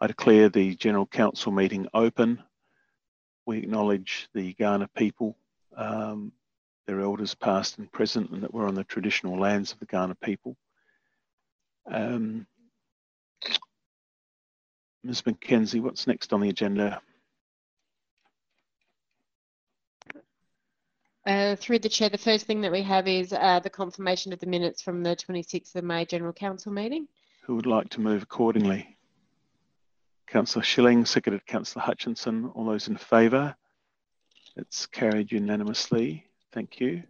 I declare the General Council meeting open. We acknowledge the Kaurna people, their elders past and present, and that we're on the traditional lands of the Kaurna people. Ms. Mackenzie, what's next on the agenda? Through the Chair, the first thing that we have is the confirmation of the minutes from the 26th of May General Council meeting. Who would like to move accordingly? Councillor Schilling, seconded Councillor Hutchinson. All those in favour? It's carried unanimously. Thank you.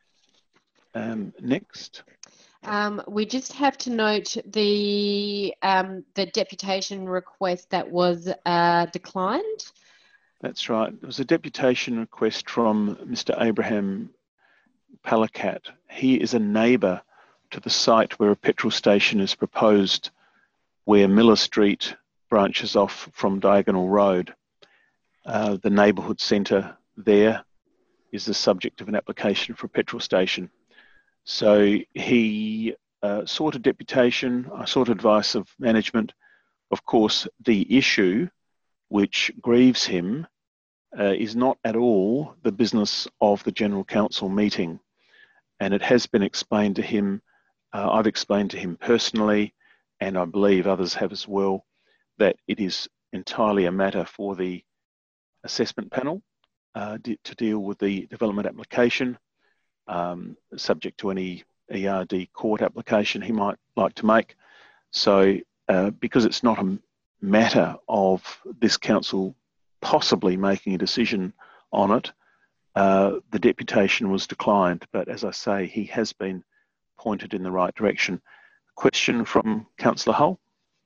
Next. We just have to note the deputation request that was declined. That's right. There was a deputation request from Mr. Abraham Palakat. He is a neighbour to the site where a petrol station is proposed, where Miller Street branches off from Diagonal Road. The neighbourhood centre there is the subject of an application for a petrol station. So he sought a deputation, I sought advice of management. Of course, the issue which grieves him is not at all the business of the General Council meeting. And it has been explained to him, I've explained to him personally, and I believe others have as well, that it is entirely a matter for the assessment panel to deal with the development application, subject to any ERD court application he might like to make. So because it's not a matter of this council possibly making a decision on it, the deputation was declined. But as I say, he has been pointed in the right direction. Question from Councillor Hull.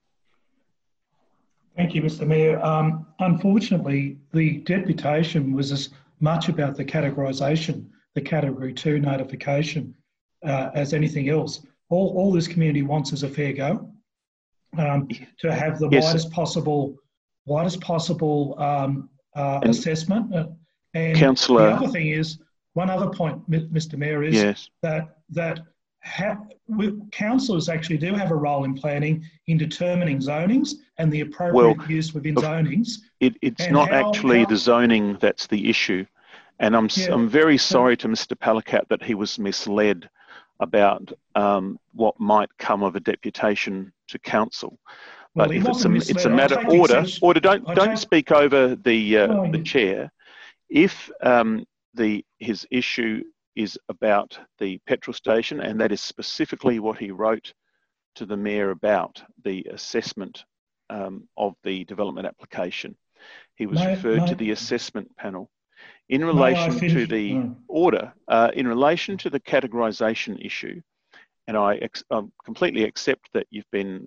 Thank you, Mr. Mayor. Unfortunately, the deputation was as much about the categorisation, the Category 2 notification, as anything else. All this community wants is a fair go, to have the widest possible assessment. And Councillor, the other thing is, one other point, Mr. Mayor, is yes, that councillors actually do have a role in planning, in determining zonings and the appropriate use within zonings. It's not actually the zoning that's the issue. And I'm very sorry to Mr. Palakat that he was misled about what might come of a deputation to council. But if it's a matter order, don't speak over the chair. If his issue is about the petrol station, and that is specifically what he wrote to the Mayor about, the assessment of the development application. He was referred to the assessment panel. In relation to the order, in relation to the categorisation issue, and I completely accept that you've been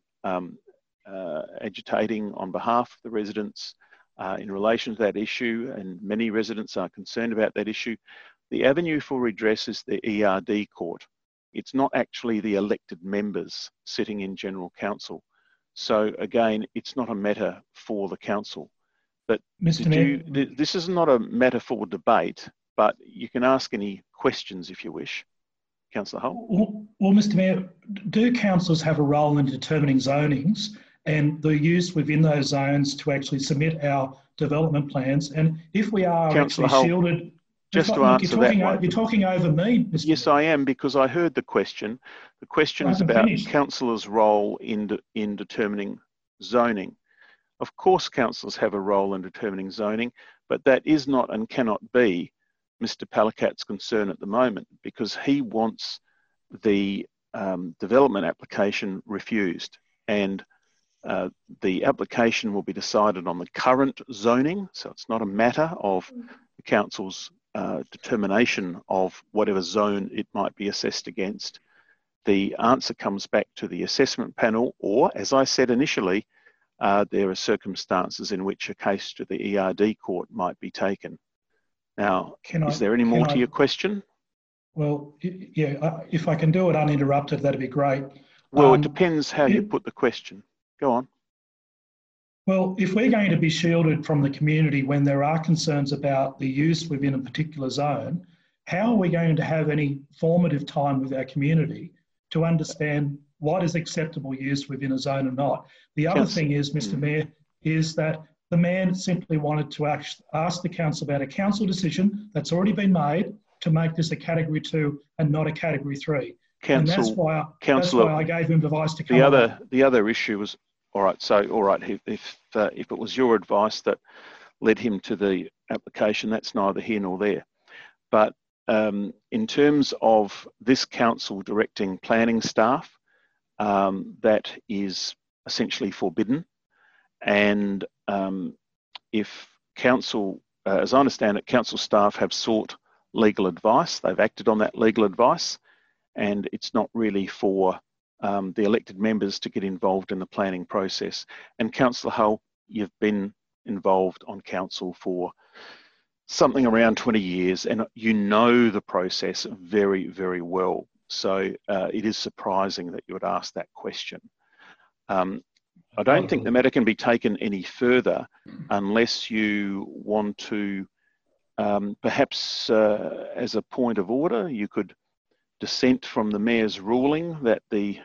agitating on behalf of the residents in relation to that issue, and many residents are concerned about that issue. The avenue for redress is the ERD court. It's not actually the elected members sitting in General Council. So again, it's not a matter for the council. But this is not a matter for debate, but you can ask any questions if you wish. Councillor Hull. Well, Mr. Mayor, do councillors have a role in determining zonings and the use within those zones to actually submit our development plans? And if we are Councillor actually Hull, shielded... Just to answer that one. You're talking over me, Mr. Yes, I am, because I heard the question. The question is about councillors' role in determining zoning. Of course, councillors have a role in determining zoning, but that is not and cannot be Mr. Palakat's concern at the moment, because he wants the development application refused, and the application will be decided on the current zoning, so it's not a matter of the council's determination of whatever zone it might be assessed against. The answer comes back to the assessment panel, or, as I said initially, there are circumstances in which a case to the ERD court might be taken. Now, is there any more to your question? Well, yeah, if I can do it uninterrupted, that'd be great. Well, it depends how you put the question. Go on. Well, if we're going to be shielded from the community when there are concerns about the use within a particular zone, how are we going to have any formative time with our community to understand what is acceptable use within a zone or not? The other thing is, Mr. Mayor, is that the man simply wanted to ask the council about a council decision that's already been made to make this a Category 2 and not a Category 3. And that's why I gave him advice to come along. The other issue was, all right, if it was your advice that led him to the application, that's neither here nor there. But in terms of this council directing planning staff, that is essentially forbidden. And if council, as I understand it, council staff have sought legal advice, they've acted on that legal advice, and it's not really for the elected members to get involved in the planning process. And Councillor Hull, you've been involved on council for something around 20 years, and you know the process very, very well. So it is surprising that you would ask that question. I don't think the matter can be taken any further unless you want to, perhaps as a point of order, you could dissent from the Mayor's ruling that the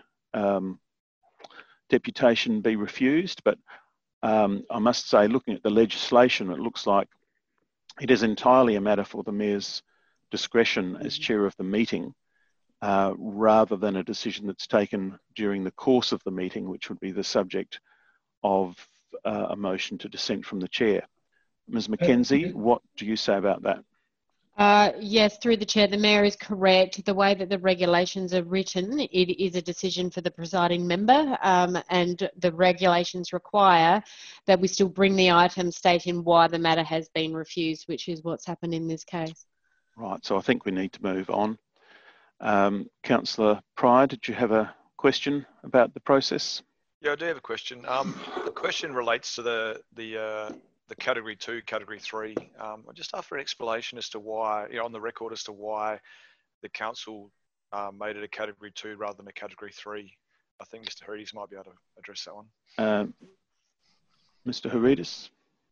deputation be refused. But I must say, looking at the legislation, it looks like it is entirely a matter for the Mayor's discretion as chair of the meeting, rather than a decision that's taken during the course of the meeting, which would be the subject of a motion to dissent from the chair. Ms. Mackenzie, what do you say about that? Yes, through the chair, the Mayor is correct. The way that the regulations are written, it is a decision for the presiding member, and the regulations require that we still bring the item stating why the matter has been refused, which is what's happened in this case. Right, so I think we need to move on. Councillor Pryor, did you have a question about the process? Yeah, I do have a question. The question relates to the Category 2, Category 3. I just after an explanation as to why, on the record as to why the council made it a Category 2 rather than a Category 3. I think Mr. Herides might be able to address that one. Mr. Herides?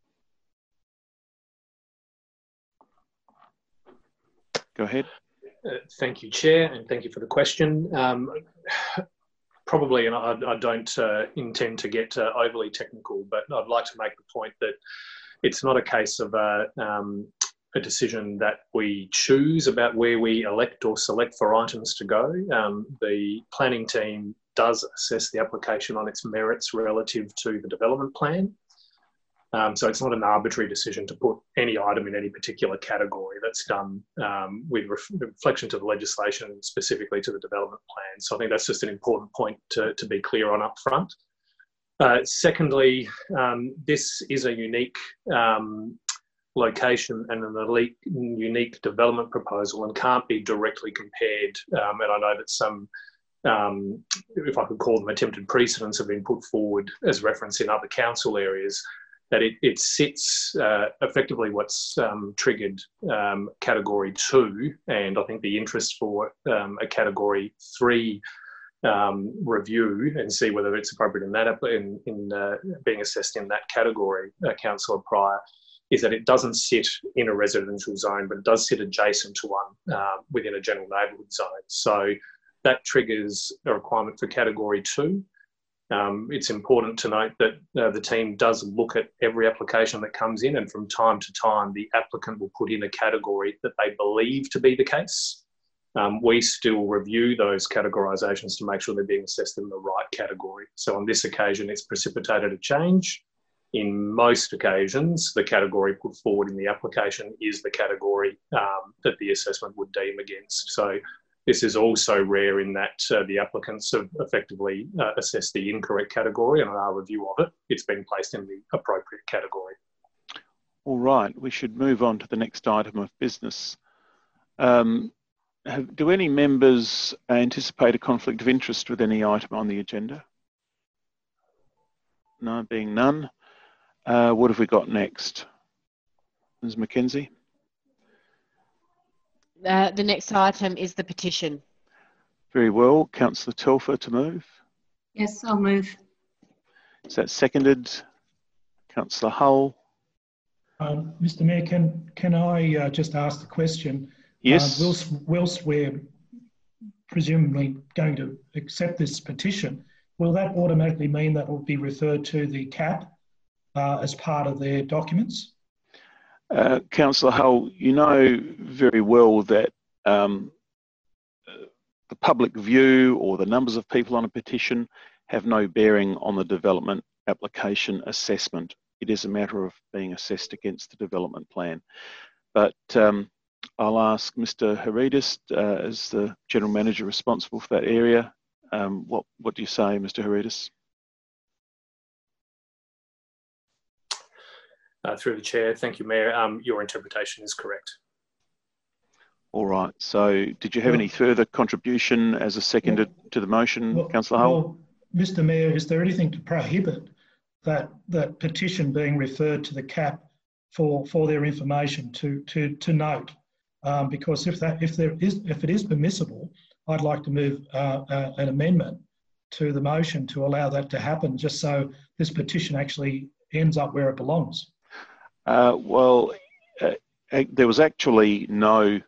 Go ahead. Thank you, Chair, and thank you for the question. Probably, and I don't intend to get overly technical, but I'd like to make the point that it's not a case of a decision that we choose about where we elect or select for items to go. The planning team does assess the application on its merits relative to the development plan. So it's not an arbitrary decision to put any item in any particular category. That's done with reflection to the legislation and specifically to the development plan. So I think that's just an important point to be clear on up front. Secondly, this is a unique location and an unique development proposal and can't be directly compared. And I know that some, if I could call them attempted precedents, have been put forward as reference in other council areas, that it sits effectively what's triggered Category 2, and I think the interest for a Category 3 review and see whether it's appropriate in that in being assessed in that category, Councillor Pryor, is that it doesn't sit in a residential zone, but it does sit adjacent to one within a general neighbourhood zone. So that triggers a requirement for Category 2. It's important to note that the team does look at every application that comes in, and from time to time the applicant will put in a category that they believe to be the case. We still review those categorisations to make sure they're being assessed in the right category. So on this occasion it's precipitated a change. In most occasions the category put forward in the application is the category that the assessment would deem against. So this is also rare in that the applicants have effectively assessed the incorrect category, and on our review of it, it's been placed in the appropriate category. All right, we should move on to the next item of business. Do any members anticipate a conflict of interest with any item on the agenda? No, being none. What have we got next? Ms. Mackenzie? The next item is the petition. Very well. Councillor Telfer to move. Yes, I'll move. Is that seconded? Councillor Hull? Mr. Mayor, can I just ask the question? Yes. Whilst we're presumably going to accept this petition, will that automatically mean that will be referred to the CAP as part of their documents? Councillor Hull, you know very well that the public view or the numbers of people on a petition have no bearing on the development application assessment. It is a matter of being assessed against the development plan. But I'll ask Mr. Haridis, as the General Manager responsible for that area, what do you say, Mr. Haridis? Through the Chair, thank you, Mayor. Your interpretation is correct. All right. So did you have any further contribution as a seconder to the motion, Councillor Hull? Well, Mr. Mayor, is there anything to prohibit that petition being referred to the CAP for their information to note? Because if it is permissible, I'd like to move an amendment to the motion to allow that to happen, just so this petition actually ends up where it belongs. Well, there was actually no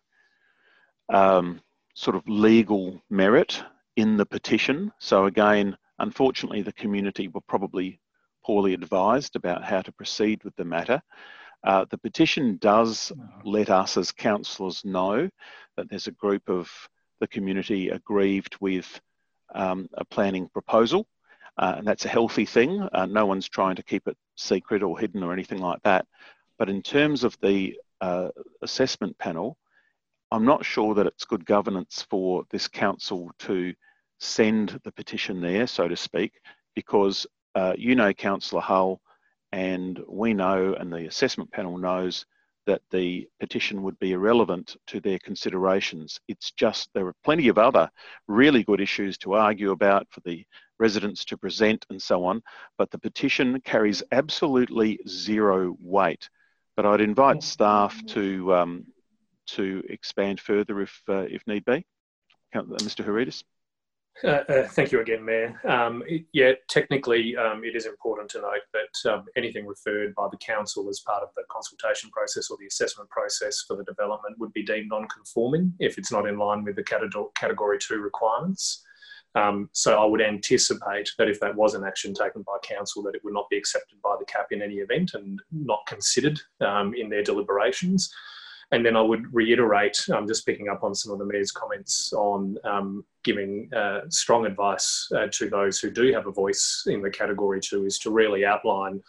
sort of legal merit in the petition. So again, unfortunately, the community were probably poorly advised about how to proceed with the matter. The petition does let us as councillors know that there's a group of the community aggrieved with a planning proposal, and that's a healthy thing. No one's trying to keep it secret or hidden or anything like that. But in terms of the assessment panel, I'm not sure that it's good governance for this council to send the petition there, so to speak, because you know, Councillor Hull, and we know, and the assessment panel knows, that the petition would be irrelevant to their considerations. It's just there are plenty of other really good issues to argue about for the residents to present and so on, but the petition carries absolutely zero weight. But I'd invite staff to expand further if need be. Mr. Haridis. Thank you again, Mayor. Yeah, technically, it is important to note that anything referred by the council as part of the consultation process or the assessment process for the development would be deemed non-conforming if it's not in line with the Category 2 requirements. So I would anticipate that if that was an action taken by council, that it would not be accepted by the CAP in any event and not considered in their deliberations. And then I would reiterate, just picking up on some of the Mayor's comments on giving strong advice to those who do have a voice in the Category 2 is to really outline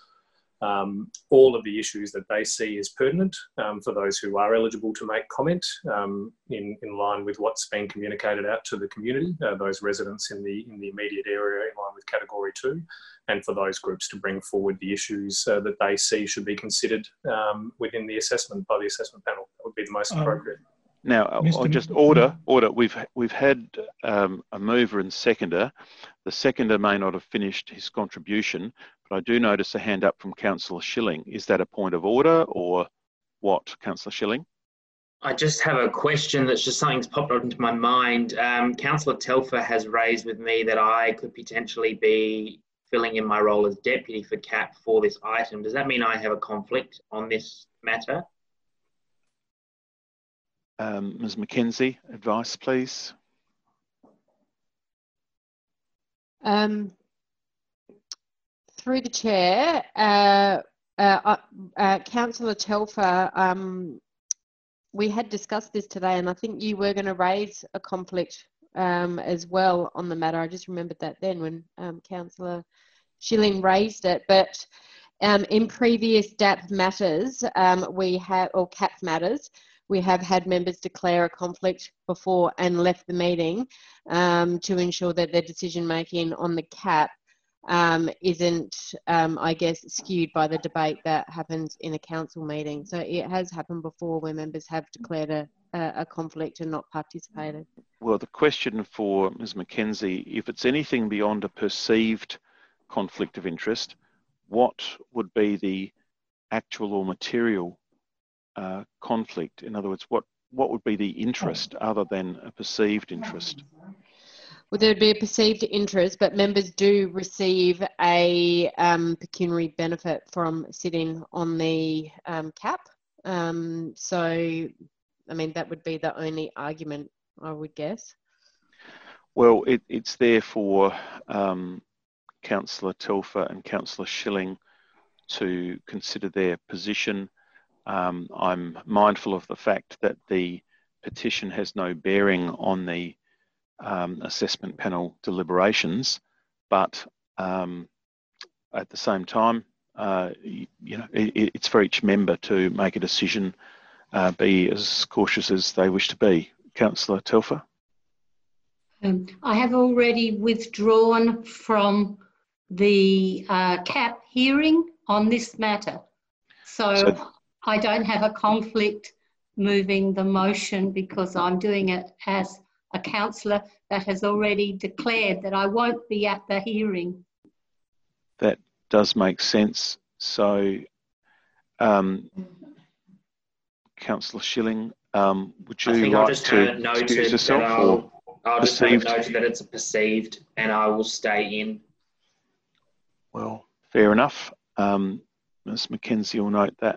all of the issues that they see as pertinent for those who are eligible to make comment in line with what's been communicated out to the community, those residents in the immediate area in line with Category 2, and for those groups to bring forward the issues that they see should be considered within the assessment by the assessment panel. That would be the most appropriate. Now, I'll just order. We've had a mover and seconder. The seconder may not have finished his contribution, but I do notice a hand up from Councillor Schilling. Is that a point of order or what, Councillor Schilling? I just have a question that's just something's popped up into my mind. Councillor Telfer has raised with me that I could potentially be filling in my role as deputy for CAP for this item. Does that mean I have a conflict on this matter? Ms. McKenzie, advice, please. Through the chair, Councillor Telfer, we had discussed this today, and I think you were going to raise a conflict as well on the matter. I just remembered that then when Councillor Schilling raised it. But in previous DAP matters, or CAP matters, we have had members declare a conflict before and left the meeting to ensure that their decision making on the CAP isn't, I guess, skewed by the debate that happens in a council meeting. So it has happened before where members have declared a conflict and not participated. Well, the question for Ms. McKenzie, if it's anything beyond a perceived conflict of interest, what would be the actual or material conflict? In other words, what would be the interest other than a perceived interest? Well, there'd be a perceived interest, but members do receive a pecuniary benefit from sitting on the CAP. So, I mean, that would be the only argument, I would guess. Well, it's there for Councillor Telfer and Councillor Schilling to consider their position. I'm mindful of the fact that the petition has no bearing on the assessment panel deliberations, but at the same time, it's for each member to make a decision, be as cautious as they wish to be. Councillor Telfer? I have already withdrawn from the CAP hearing on this matter. So I don't have a conflict moving the motion because I'm doing it as a councillor that has already declared that I won't be at the hearing. That does make sense. So, Councillor Schilling, would you like to excuse yourself? I'll just have it noted that it's a perceived, and I will stay in. Well, fair enough. Ms. Mackenzie will note that.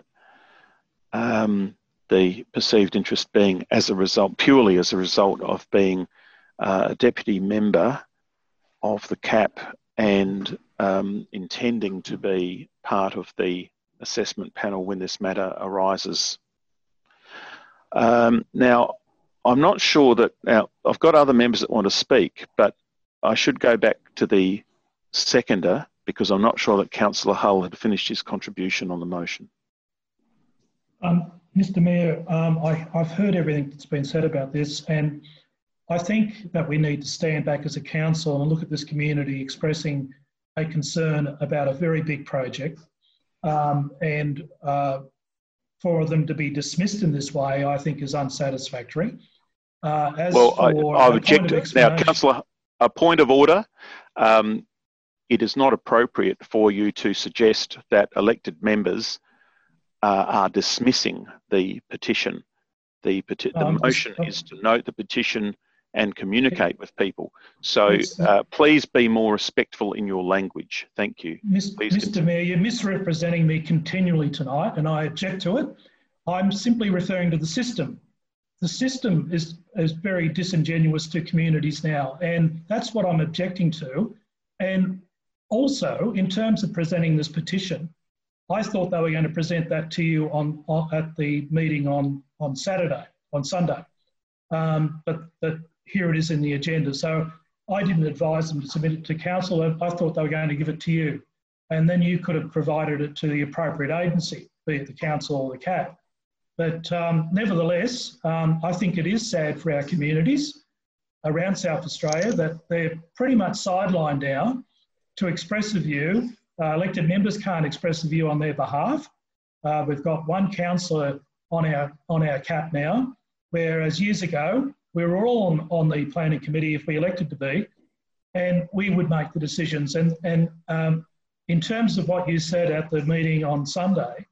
The perceived interest being purely as a result of being a deputy member of the CAP and intending to be part of the assessment panel when this matter arises. Now, I'm not sure that, now I've got other members that want to speak, but I should go back to the seconder because I'm not sure that Councillor Hull had finished his contribution on the motion. Mr. Mayor, I've heard everything that's been said about this, and I think that we need to stand back as a council and look at this community expressing a concern about a very big project, and for them to be dismissed in this way, I think is unsatisfactory. I object to it. Now, Councillor, a point of order. It is not appropriate for you to suggest that elected members are dismissing the petition. The motion is to note the petition and communicate with people. So please be more respectful in your language. Thank you. Mr. Mayor, you're misrepresenting me continually tonight, and I object to it. I'm simply referring to the system. The system is very disingenuous to communities now, and that's what I'm objecting to. And also, in terms of presenting this petition, I thought they were going to present that to you at the meeting on Sunday. But here it is in the agenda. So I didn't advise them to submit it to council. I thought they were going to give it to you. And then you could have provided it to the appropriate agency, be it the council or the CAP. But nevertheless, I think it is sad for our communities around South Australia that they're pretty much sidelined now to express a view. Elected members can't express a view on their behalf. We've got one councillor on our CAP now, whereas years ago, we were all on the planning committee if we elected to be, and we would make the decisions. And in terms of what you said at the meeting on Sunday,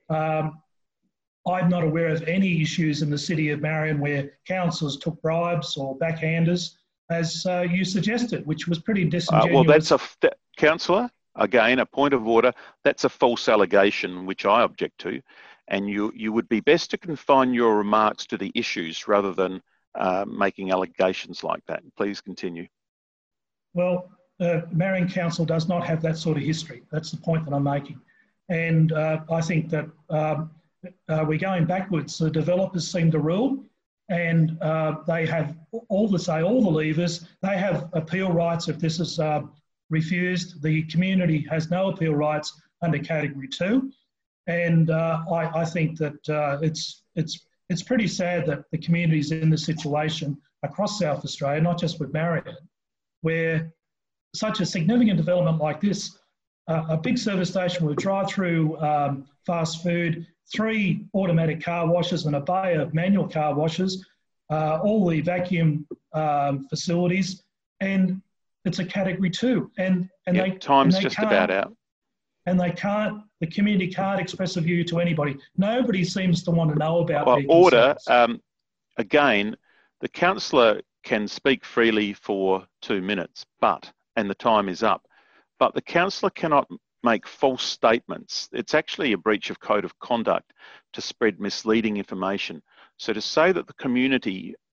I'm not aware of any issues in the city of Marion where councillors took bribes or backhanders, as you suggested, which was pretty disingenuous. Well, councillor, again, a point of order. That's a false allegation, which I object to. And you would be best to confine your remarks to the issues rather than making allegations like that. Please continue. Well, Marion Council does not have that sort of history. That's the point that I'm making. And I think that we're going backwards. The developers seem to rule, and they have all the levers. They have appeal rights if this is refused. The community has no appeal rights under Category 2. And I think that it's pretty sad that the community's in this situation across South Australia, not just with Marion, where such a significant development like this, a big service station with drive-through fast food, 3 automatic car washes and a bay of manual car washes, all the vacuum facilities, and it's a Category 2. And time's just about out. And the community can't express a view to anybody. Nobody seems to want to know about their order. concerns. Again, the councillor can speak freely for 2 minutes, and the time is up. But the councillor cannot make false statements. It's actually a breach of code of conduct to spread misleading information. So to say that the community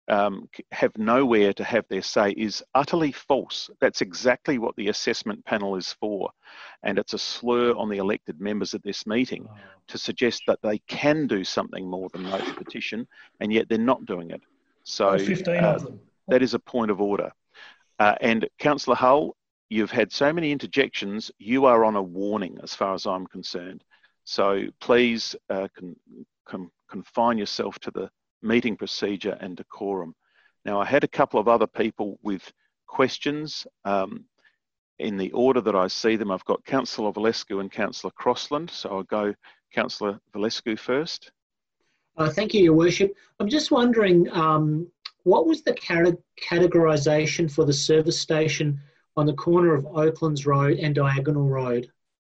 have nowhere to have their say is utterly false. That's exactly what the assessment panel is for. And it's a slur on the elected members at this meeting to suggest that they can do something more than note the petition, and yet they're not doing it. So 15 of them. That is a point of order. And Councillor Hull, you've had so many interjections, you are on a warning as far as I'm concerned. So please confine yourself to the meeting procedure and decorum. Now, I had a couple of other people with questions. In the order that I see them, I've got Councillor Valescu and Councillor Crossland. So I'll go Councillor Valescu first. Thank you, Your Worship. I'm just wondering, what was the categorisation for the service station on the corner of Oaklands Road and Diagonal Road?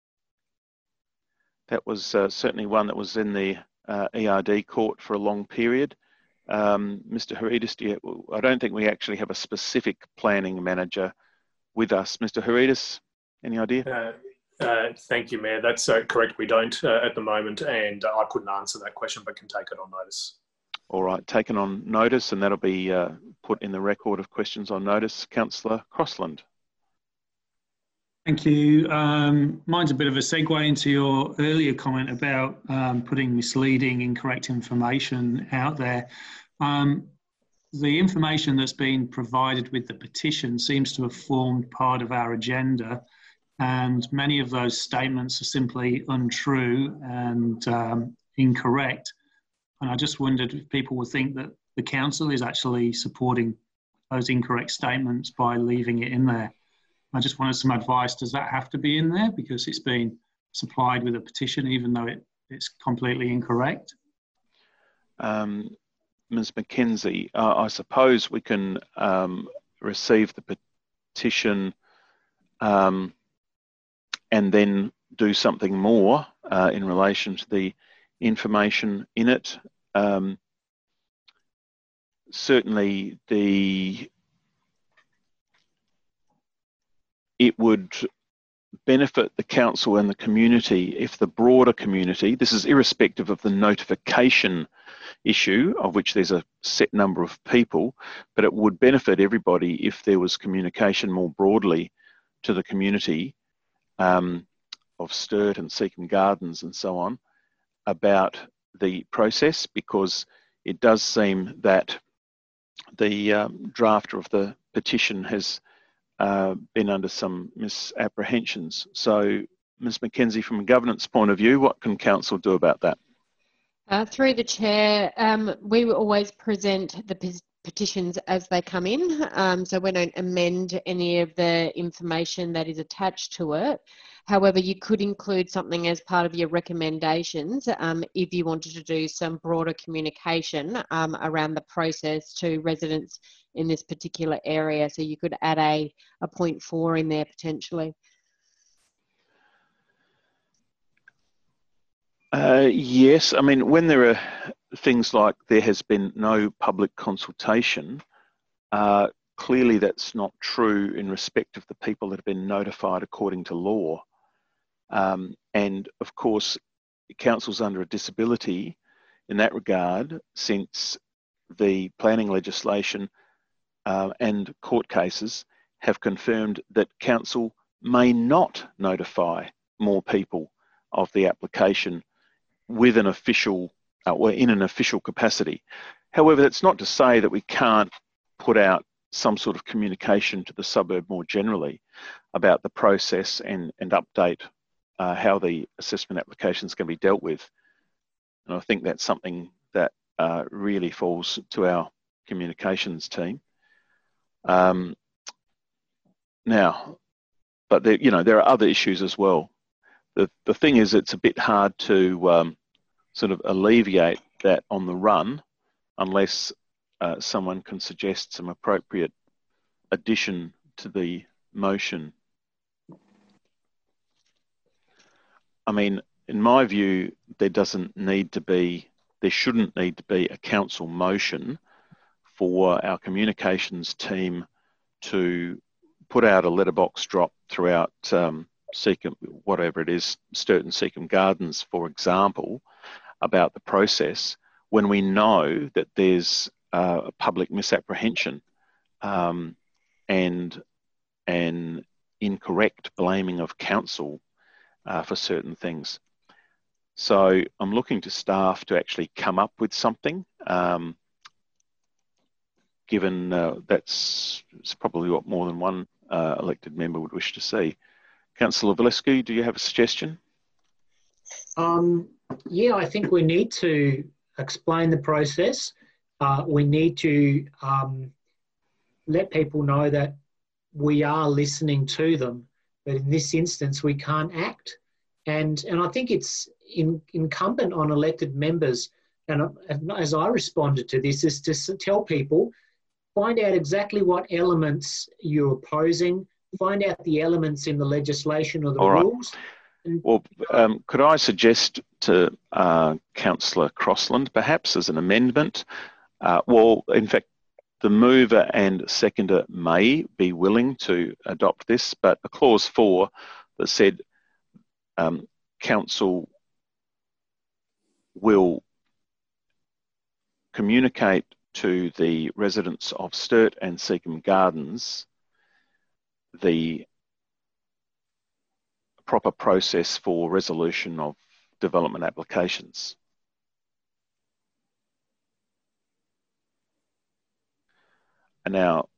That was certainly one that was in the ERD court for a long period. Mr. Haridis, I don't think we actually have a specific planning manager with us. Mr. Haridis, any idea? Thank you, Mayor. That's correct. We don't at the moment, and I couldn't answer that question, but can take it on notice. All right, taken on notice, and that'll be put in the record of questions on notice. Councillor Crossland. Thank you. Mine's a bit of a segue into your earlier comment about putting misleading, incorrect information out there. The information that's been provided with the petition seems to have formed part of our agenda, and many of those statements are simply untrue and incorrect. And I just wondered if people would think that the council is actually supporting those incorrect statements by leaving it in there. I just wanted some advice. Does that have to be in there because it's been supplied with a petition even though it's completely incorrect? Ms. McKenzie, I suppose we can receive the petition and then do something more in relation to the information in it. Certainly it would benefit the council and the community if the broader community, this is irrespective of the notification issue, of which there's a set number of people, but it would benefit everybody if there was communication more broadly to the community of Sturt and Seacombe Gardens and so on about the process, because it does seem that the drafter of the petition has been under some misapprehensions. So, Ms. McKenzie, from a governance point of view, what can council do about that? Through the chair, we will always present the petitions as they come in, so we don't amend any of the information that is attached to it. However, you could include something as part of your recommendations if you wanted to do some broader communication around the process to residents in this particular area. So you could add a point 4 in there potentially. Yes, I mean, when there are things like there has been no public consultation, clearly that's not true in respect of the people that have been notified according to law. And of course, council's under a disability in that regard, since the planning legislation and court cases have confirmed that council may not notify more people of the application with an official or in an official capacity. However, that's not to say that we can't put out some sort of communication to the suburb more generally about the process and update how the assessment applications can be dealt with. And I think that's something that really falls to our communications team. Now, but there, you know, there are other issues as well. The thing is, it's a bit hard to sort of alleviate that on the run unless someone can suggest some appropriate addition to the motion. I mean, in my view, there shouldn't need to be a council motion for our communications team to put out a letterbox drop throughout Seacombe, whatever it is, Sturt and Seacombe Gardens, for example, about the process, when we know that there's public misapprehension and an incorrect blaming of council for certain things. So I'm looking to staff to actually come up with something, given that's probably what more than one elected member would wish to see. Councillor Valescu, do you have a suggestion? Yeah, I think we need to explain the process. We need to let people know that we are listening to them, but in this instance we can't act. And I think it's incumbent on elected members, and as I responded to this, is to tell people, find out exactly what elements you're opposing, find out the elements in the legislation or the rules. Well, could I suggest to Councillor Crossland, perhaps as an amendment, well, in fact, the mover and seconder may be willing to adopt this, but a clause 4 that said council will communicate to the residents of Sturt and Seacombe Gardens the proper process for resolution of development applications. And now,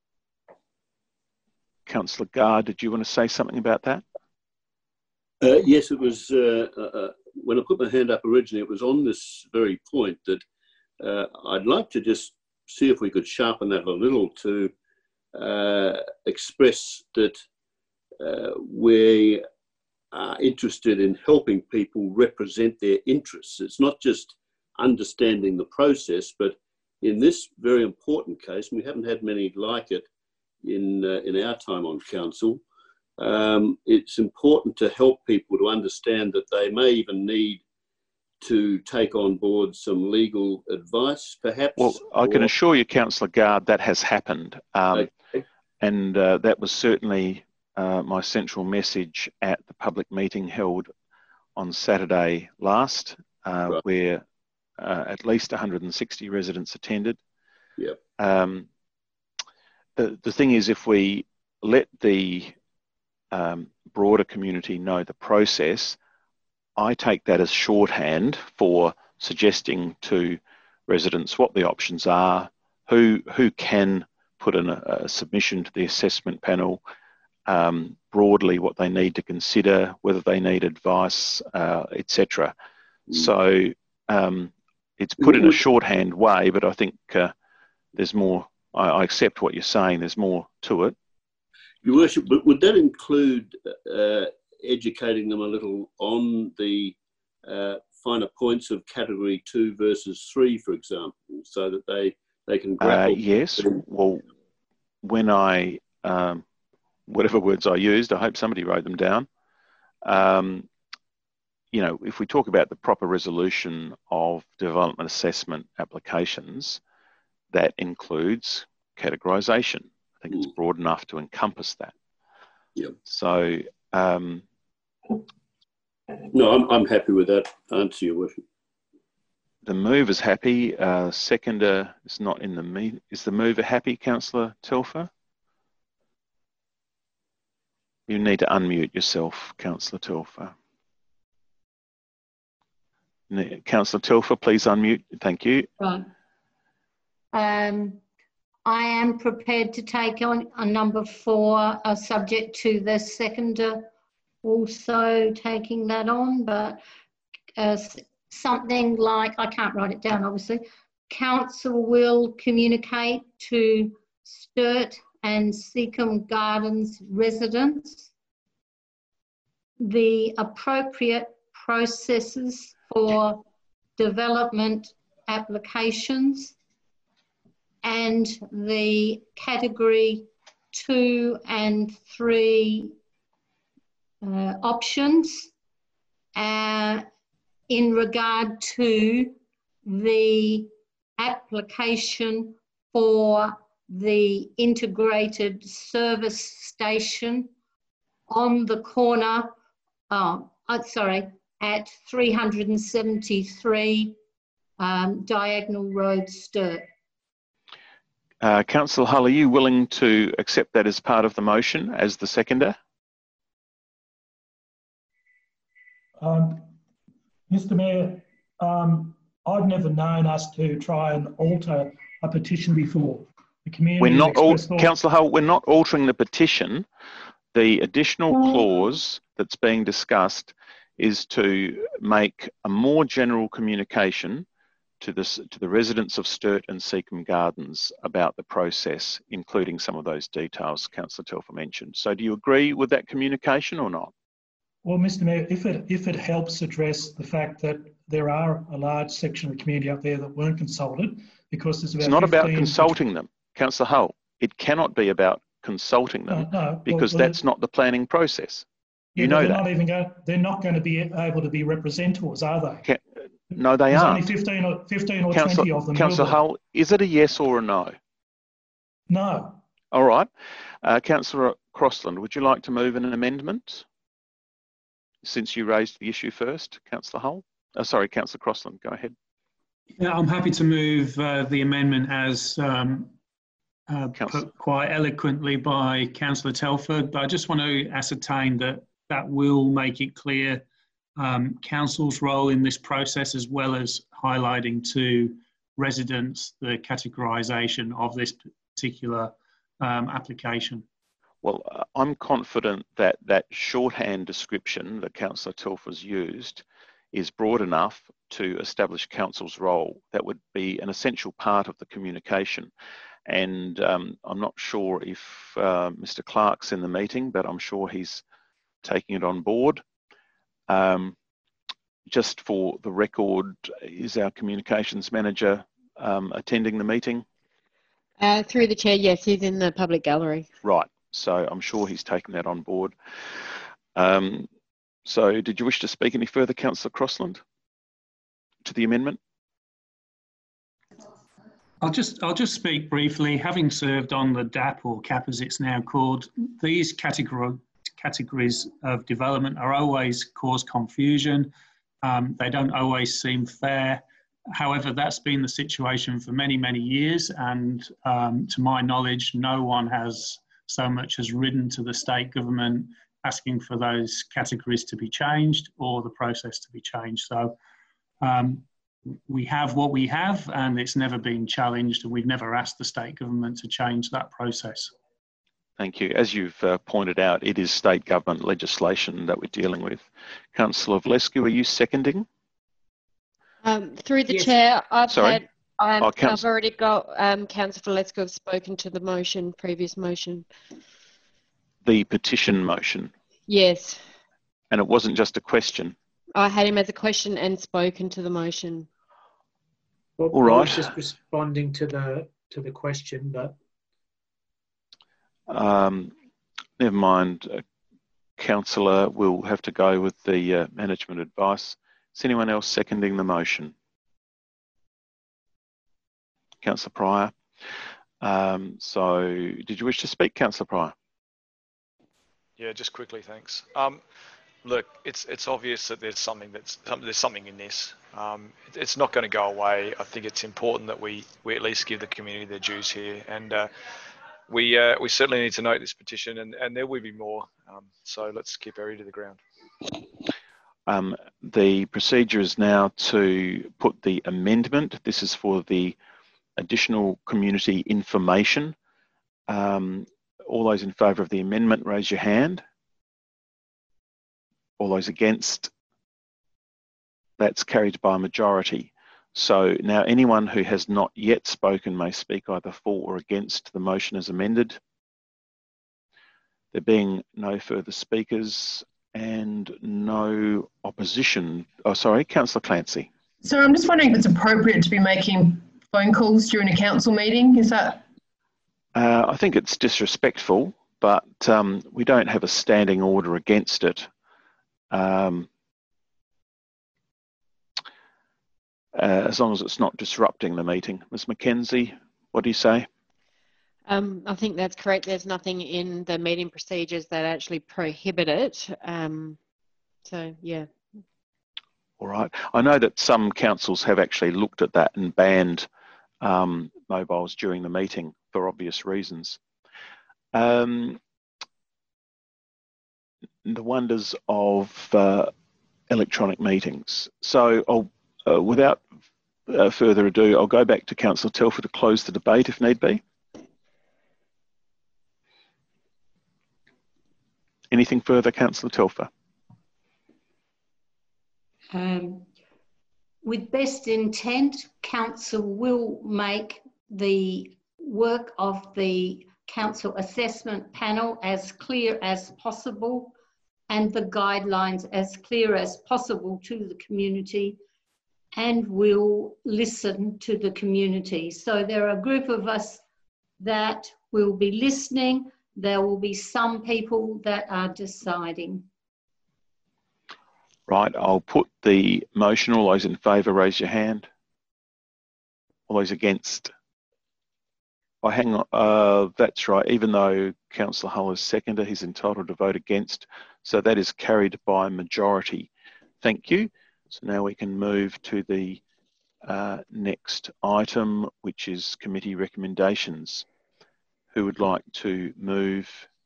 Councillor Gard, did you want to say something about that? Yes, it was, when I put my hand up originally, it was on this very point that I'd like to just see if we could sharpen that a little to express that we are interested in helping people represent their interests. It's not just understanding the process, but in this very important case, and we haven't had many like it in our time on council, it's important to help people to understand that they may even need to take on board some legal advice, perhaps. Well, I can assure you, Councillor Gard, that has happened. Okay. And that was certainly my central message at the public meeting held on Saturday last, Right. where at least 160 residents attended. Yep. The thing is, if we let the broader community know the process, I take that as shorthand for suggesting to residents what the options are, who can put in a submission to the assessment panel, broadly what they need to consider, whether they need advice, etc. So it's put in a shorthand way, but I think there's more. I accept what you're saying. There's more to it. Your Worship, but would that include educating them a little on the finer points of Category 2 versus 3, for example, so that they can grapple? Yes. Well, when I, whatever words I used, I hope somebody wrote them down. You know, if we talk about the proper resolution of development assessment applications, that includes categorisation. I think it's broad enough to encompass that. Yep. So, no, I'm happy with that answer, Your Worship. the mover's happy. Seconder is not in the meeting. Is the mover happy, Councillor Telfer? You need to unmute yourself, Councillor Telfer. Councillor Telfer, please unmute. Thank you. Right. I am prepared to take on number 4, subject to the seconder also taking that on, but something like, I can't write it down obviously, council will communicate to Sturt and Seacombe Gardens residents the appropriate processes for development applications and the Category 2 and 3 options in regard to the application for the integrated service station on the corner, at 373 Diagonal Road, Sturt. Councillor Hull, are you willing to accept that as part of the motion as the seconder? Mr. Mayor, I've never known us to try and alter a petition before. The community Councillor Hull, we're not altering the petition. The additional clause that's being discussed is to make a more general communication to the residents of Sturt and Seacombe Gardens about the process, including some of those details Councillor Telfer mentioned. So do you agree with that communication or not? Well, Mr. Mayor, if it helps address the fact that there are a large section of the community up there that weren't consulted, because there's about It's not about consulting them, Councillor Hull. It cannot be about consulting them because that's not the planning process. You know that. They're not going to be able to be representatives, are they? No, they aren't. There's only 15 or 20 of them. Councillor Hull, is it a yes or a no? No. All right. Councillor Crossland, would you like to move an amendment? Since you raised the issue first, Councillor Hull. Sorry, Councillor Crossland, go ahead. Yeah, I'm happy to move the amendment as put quite eloquently by Councillor Telford, but I just want to ascertain that that will make it clear Council's role in this process, as well as highlighting to residents the categorisation of this particular application. Well, I'm confident that that shorthand description that Councillor Telfer's used is broad enough to establish Council's role. That would be an essential part of the communication. And I'm not sure if Mr. Clark's in the meeting, but I'm sure he's taking it on board. Just for the record, is our communications manager attending the meeting? Through the chair, yes, he's in the public gallery. Right, so I'm sure he's taken that on board. So did you wish to speak any further, Councillor Crossland, to the amendment? I'll just speak briefly. Having served on the DAP, or CAP as it's now called, these categories of development are always cause confusion. They don't always seem fair. However, that's been the situation for many, many years, and to my knowledge, no one has so much as written to the state government asking for those categories to be changed or the process to be changed. So we have what we have, and it's never been challenged, and we've never asked the state government to change that process. Thank you. As you've pointed out, it is state government legislation that we're dealing with. Councillor Valescu, are you seconding? Through the chair, I've already got Councillor Valescu have spoken to the motion, previous motion. The petition motion? Yes. And it wasn't just a question? I had him as a question and spoken to the motion. Well, all right. I was just responding to the question, but never mind. Councillor, we'll have to go with the management advice. Is anyone else seconding the motion? Councillor Pryor. So, did you wish to speak, Councillor Pryor? Yeah, just quickly, thanks. Look, it's obvious that there's something in this. It's not going to go away. I think it's important that we at least give the community their dues here, and we certainly need to note this petition, and there will be more. So let's keep our ear to the ground. The procedure is now to put the amendment. This is for the additional community information. All those in favour of the amendment, raise your hand. All those against, that's carried by a majority. So now anyone who has not yet spoken may speak either for or against the motion as amended. There being no further speakers and no opposition. Oh, sorry, Councillor Clancy. So I'm just wondering if it's appropriate to be making phone calls during a council meeting. Is that? I think it's disrespectful, but we don't have a standing order against it. As long as it's not disrupting the meeting. Ms. Mackenzie, what do you say? I think that's correct. There's nothing in the meeting procedures that actually prohibit it. So, yeah. All right. I know that some councils have actually looked at that and banned mobiles during the meeting. for obvious reasons. The wonders of electronic meetings. So without further ado, I'll go back to Councillor Telfer to close the debate if need be. Anything further, Councillor Telfer? With best intent, Council will make the work of the Council Assessment Panel as clear as possible and the guidelines as clear as possible to the community, and will listen to the community. So there are a group of us that will be listening. There will be some people that are deciding. Right, I'll put the motion. All those in favour, raise your hand. All those against? Oh, hang on, that's right. Even though Councillor Hull is seconder, he's entitled to vote against. So that is carried by majority. Thank you. So now we can move to the next item, which is committee recommendations. Who would like to move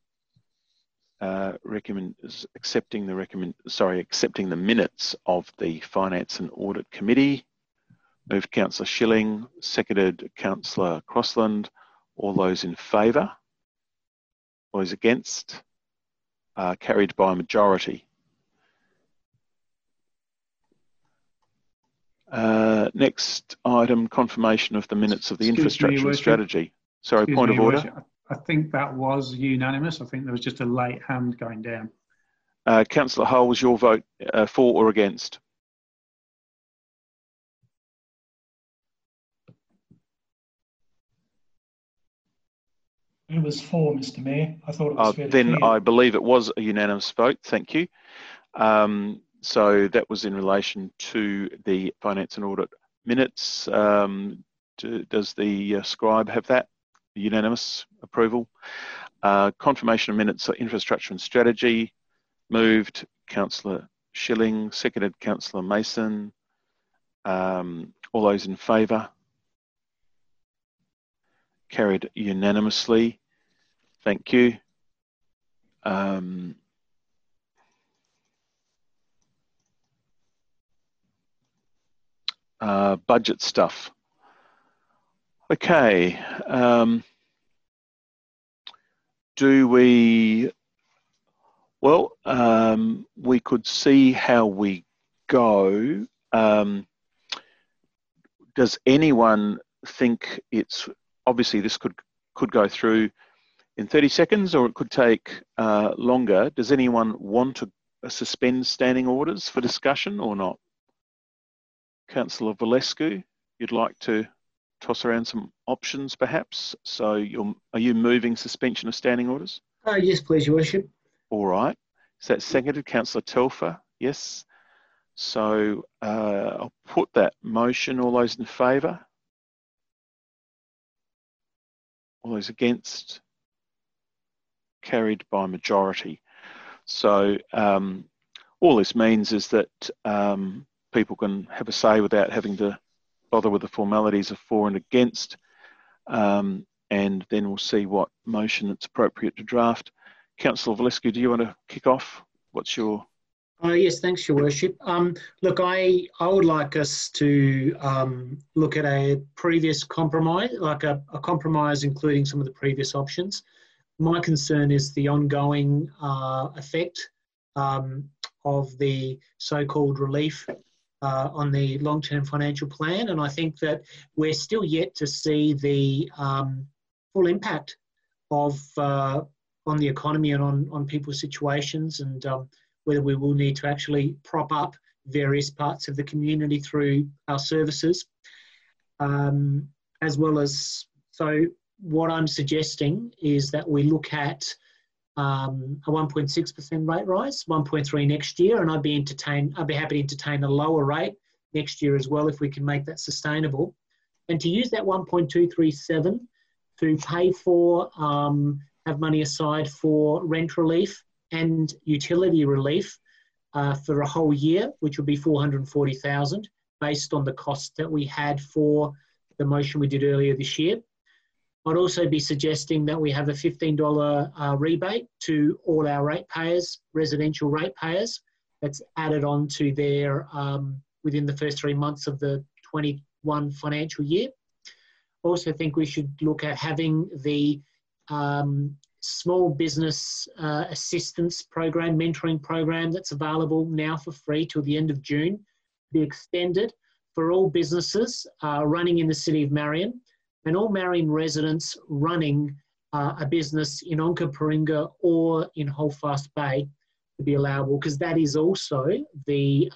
accepting the minutes of the Finance and Audit Committee? Moved Councillor Schilling, seconded Councillor Crossland. All those in favour? All those against? Carried by majority. Next item, confirmation of the minutes of the infrastructure and strategy. Sorry, point of order. I think that was unanimous. I think there was just a late hand going down. Councillor Hull, was your vote for or against? It was for, Mr. Mayor. I thought it was fairly Then clear. I believe it was a unanimous vote. Thank you. So that was in relation to the Finance and Audit minutes. Does the scribe have that? Unanimous approval. Confirmation of minutes of infrastructure and strategy. Moved Councillor Schilling, seconded Councillor Mason. All those in favour? Carried unanimously. Thank you. Budget stuff. Okay. Do we... Well, we could see how we go. Does anyone think it's... Obviously, this could go through in 30 seconds or it could take longer. Does anyone want to suspend standing orders for discussion or not? Councillor Valescu, you'd like to toss around some options perhaps? So are you moving suspension of standing orders? Yes, please, Your Worship. All right. Is that seconded? Councillor Telfer? Yes. So I'll put that motion. All those in favour? All those against? Carried by majority. So all this means is that people can have a say without having to bother with the formalities of for and against, and then we'll see what motion it's appropriate to draft. Councillor Valescu, do you want to kick off? What's your... Yes, thanks, Your Worship. Look, I would like us to look at a previous compromise, like a compromise including some of the previous options. My concern is the ongoing effect of the so-called relief on the long-term financial plan, and I think that we're still yet to see the full impact of on the economy and on people's situations, and whether we will need to actually prop up various parts of the community through our services, as well as, so what I'm suggesting is that we look at a 1.6% rate rise, 1.3 next year, and I'd be happy to entertain a lower rate next year as well if we can make that sustainable, and to use that 1.237 to pay for, have money aside for rent relief and utility relief for a whole year, which would be 440,000 based on the cost that we had for the motion we did earlier this year. I'd also be suggesting that we have a $15 rebate to all our ratepayers, residential ratepayers, that's added on to their within the first 3 months of the 21 financial year. Also think we should look at having the small business assistance program, mentoring program that's available now for free till the end of June, be extended for all businesses running in the City of Marion and all Marion residents running a business in Onkaparinga or in Holdfast Bay to be allowable, because that is also the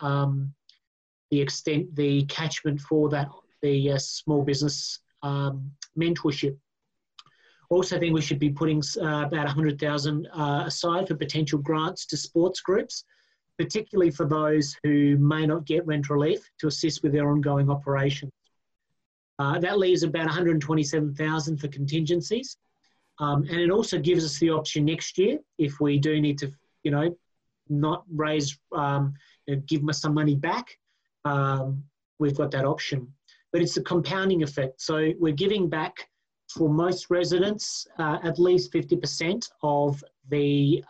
catchment for that, the small business mentorship. Also think we should be putting about $100,000 aside for potential grants to sports groups, particularly for those who may not get rent relief, to assist with their ongoing operations. That leaves about $127,000 for contingencies. And it also gives us the option next year, if we do need to, not raise, give us some money back, we've got that option. But it's a compounding effect. So we're giving back, for most residents, at least 50% of the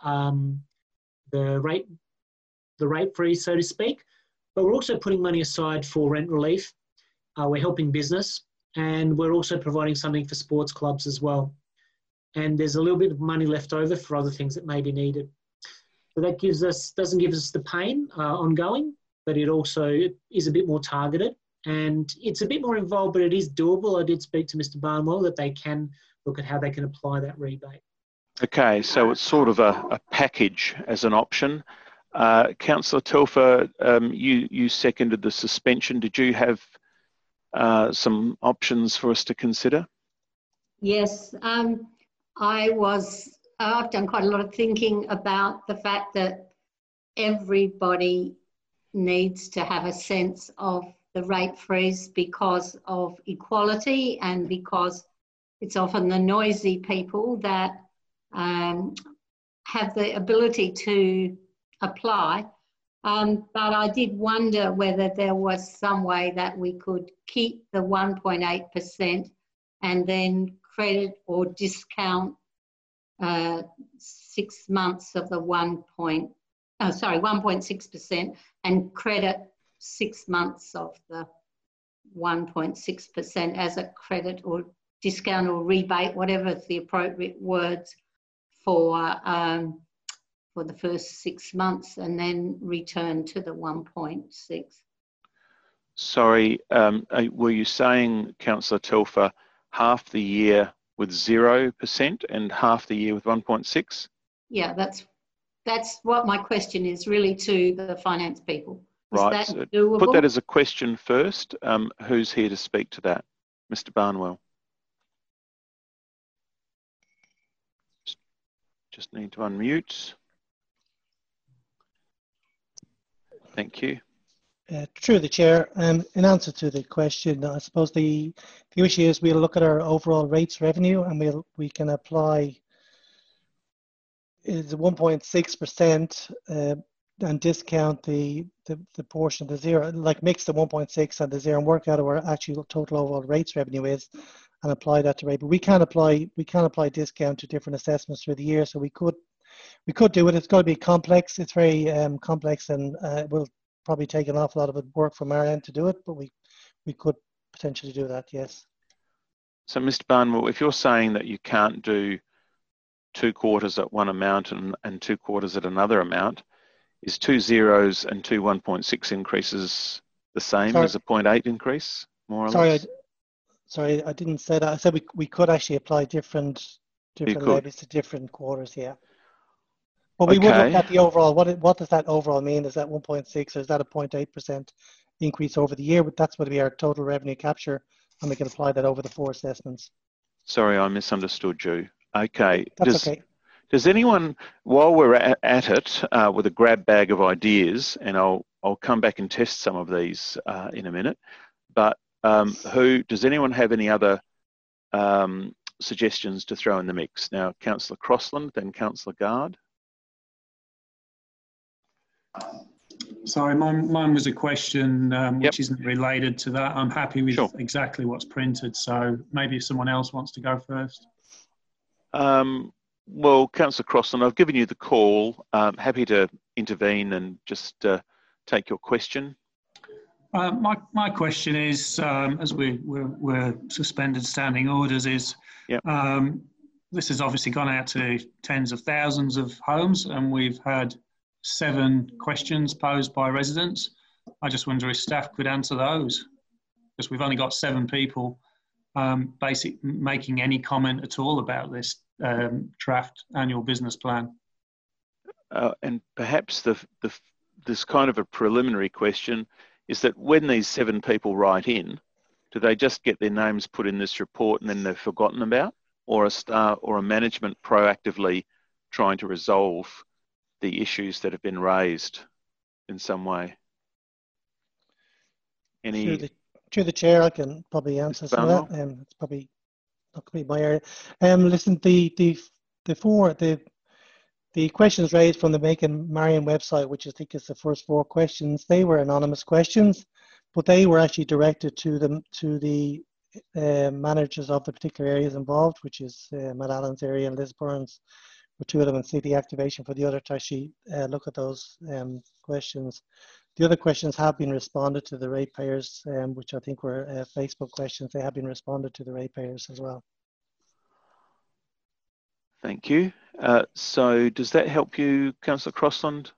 rate freeze, so to speak. But we're also putting money aside for rent relief. We're helping business, and we're also providing something for sports clubs as well. And there's a little bit of money left over for other things that may be needed. So that doesn't give us the pain ongoing, but it also is a bit more targeted. And it's a bit more involved, but it is doable. I did speak to Mr. Barnwell that they can look at how they can apply that rebate. Okay, so it's sort of a package as an option. Councillor Telfer, you seconded the suspension. Did you have some options for us to consider? Yes, I've done quite a lot of thinking about the fact that everybody needs to have a sense of the rate freeze because of equality and because it's often the noisy people that have the ability to apply. But I did wonder whether there was some way that we could keep the 1.8% and then credit or discount 6 months of the 1.6% and credit 6 months of the 1.6% as a credit or discount or rebate, whatever the appropriate words, for the first 6 months, and then return to the 1.6. Sorry, were you saying, Councillor Telfer, half the year with 0% and half the year with 1.6? Yeah, that's what my question is really to the finance people. Is right, that so doable? put that as a question first. Who's here to speak to that? Mr. Barnwell. Just need to unmute. Thank you. Through the chair, in answer to the question, I suppose the issue is we'll look at our overall rates revenue and we can apply is 1.6% and discount the portion of the zero, like mix the 1.6 and the zero and work out what our actual total overall rates revenue is and apply that to rate. But we can apply discount to different assessments through the year, so we could do it. It's got to be complex. It's very complex, and will probably take an awful lot of work from our end to do it, but we could potentially do that, yes. So Mr. Barnwell, if you're saying that you can't do 2 quarters at one amount and 2 quarters at another amount, is 2 zeros and 2 1.6 increases the same as a 0.8 increase, more or less? Sorry, I didn't say that. I said we could actually apply different levies to different quarters, yeah. But we would look at the overall. What does that overall mean? Is that 1.6 or is that a 0.8% increase over the year? But that's going to be our total revenue capture, and we can apply that over the 4 assessments. Sorry, I misunderstood you. Okay. That's okay. Does anyone, while we're at it, with a grab bag of ideas, and I'll come back and test some of these in a minute, but does anyone have any other suggestions to throw in the mix? Now, Councillor Crossland, then Councillor Gard. Sorry, mine was a question which isn't related to that. I'm happy with exactly what's printed, so maybe if someone else wants to go first. Well, Councillor Crosland, I've given you the call. Happy to intervene and just take your question. My question is, as we're suspended standing orders, is this has obviously gone out to tens of thousands of homes, and we've had 7 questions posed by residents. I just wonder if staff could answer those, because we've only got 7 people making any comment at all about this draft annual business plan. And perhaps this kind of a preliminary question is that when these 7 people write in, do they just get their names put in this report and then they're forgotten about, or a management proactively trying to resolve the issues that have been raised in some way? Through the chair, I can probably answer some of that. It's probably not going to be my area. Listen, the questions raised from the Make and Marion website, which I think is the first 4 questions, they were anonymous questions, but they were actually directed to the managers of the particular areas involved, which is Matt Allen's area and Liz Burns, for 2 of them, and see the activation for the other to actually look at those questions. The other questions have been responded to the ratepayers, which I think were Facebook questions. They have been responded to the ratepayers as well. Thank you. So does that help you, Councillor Crosland?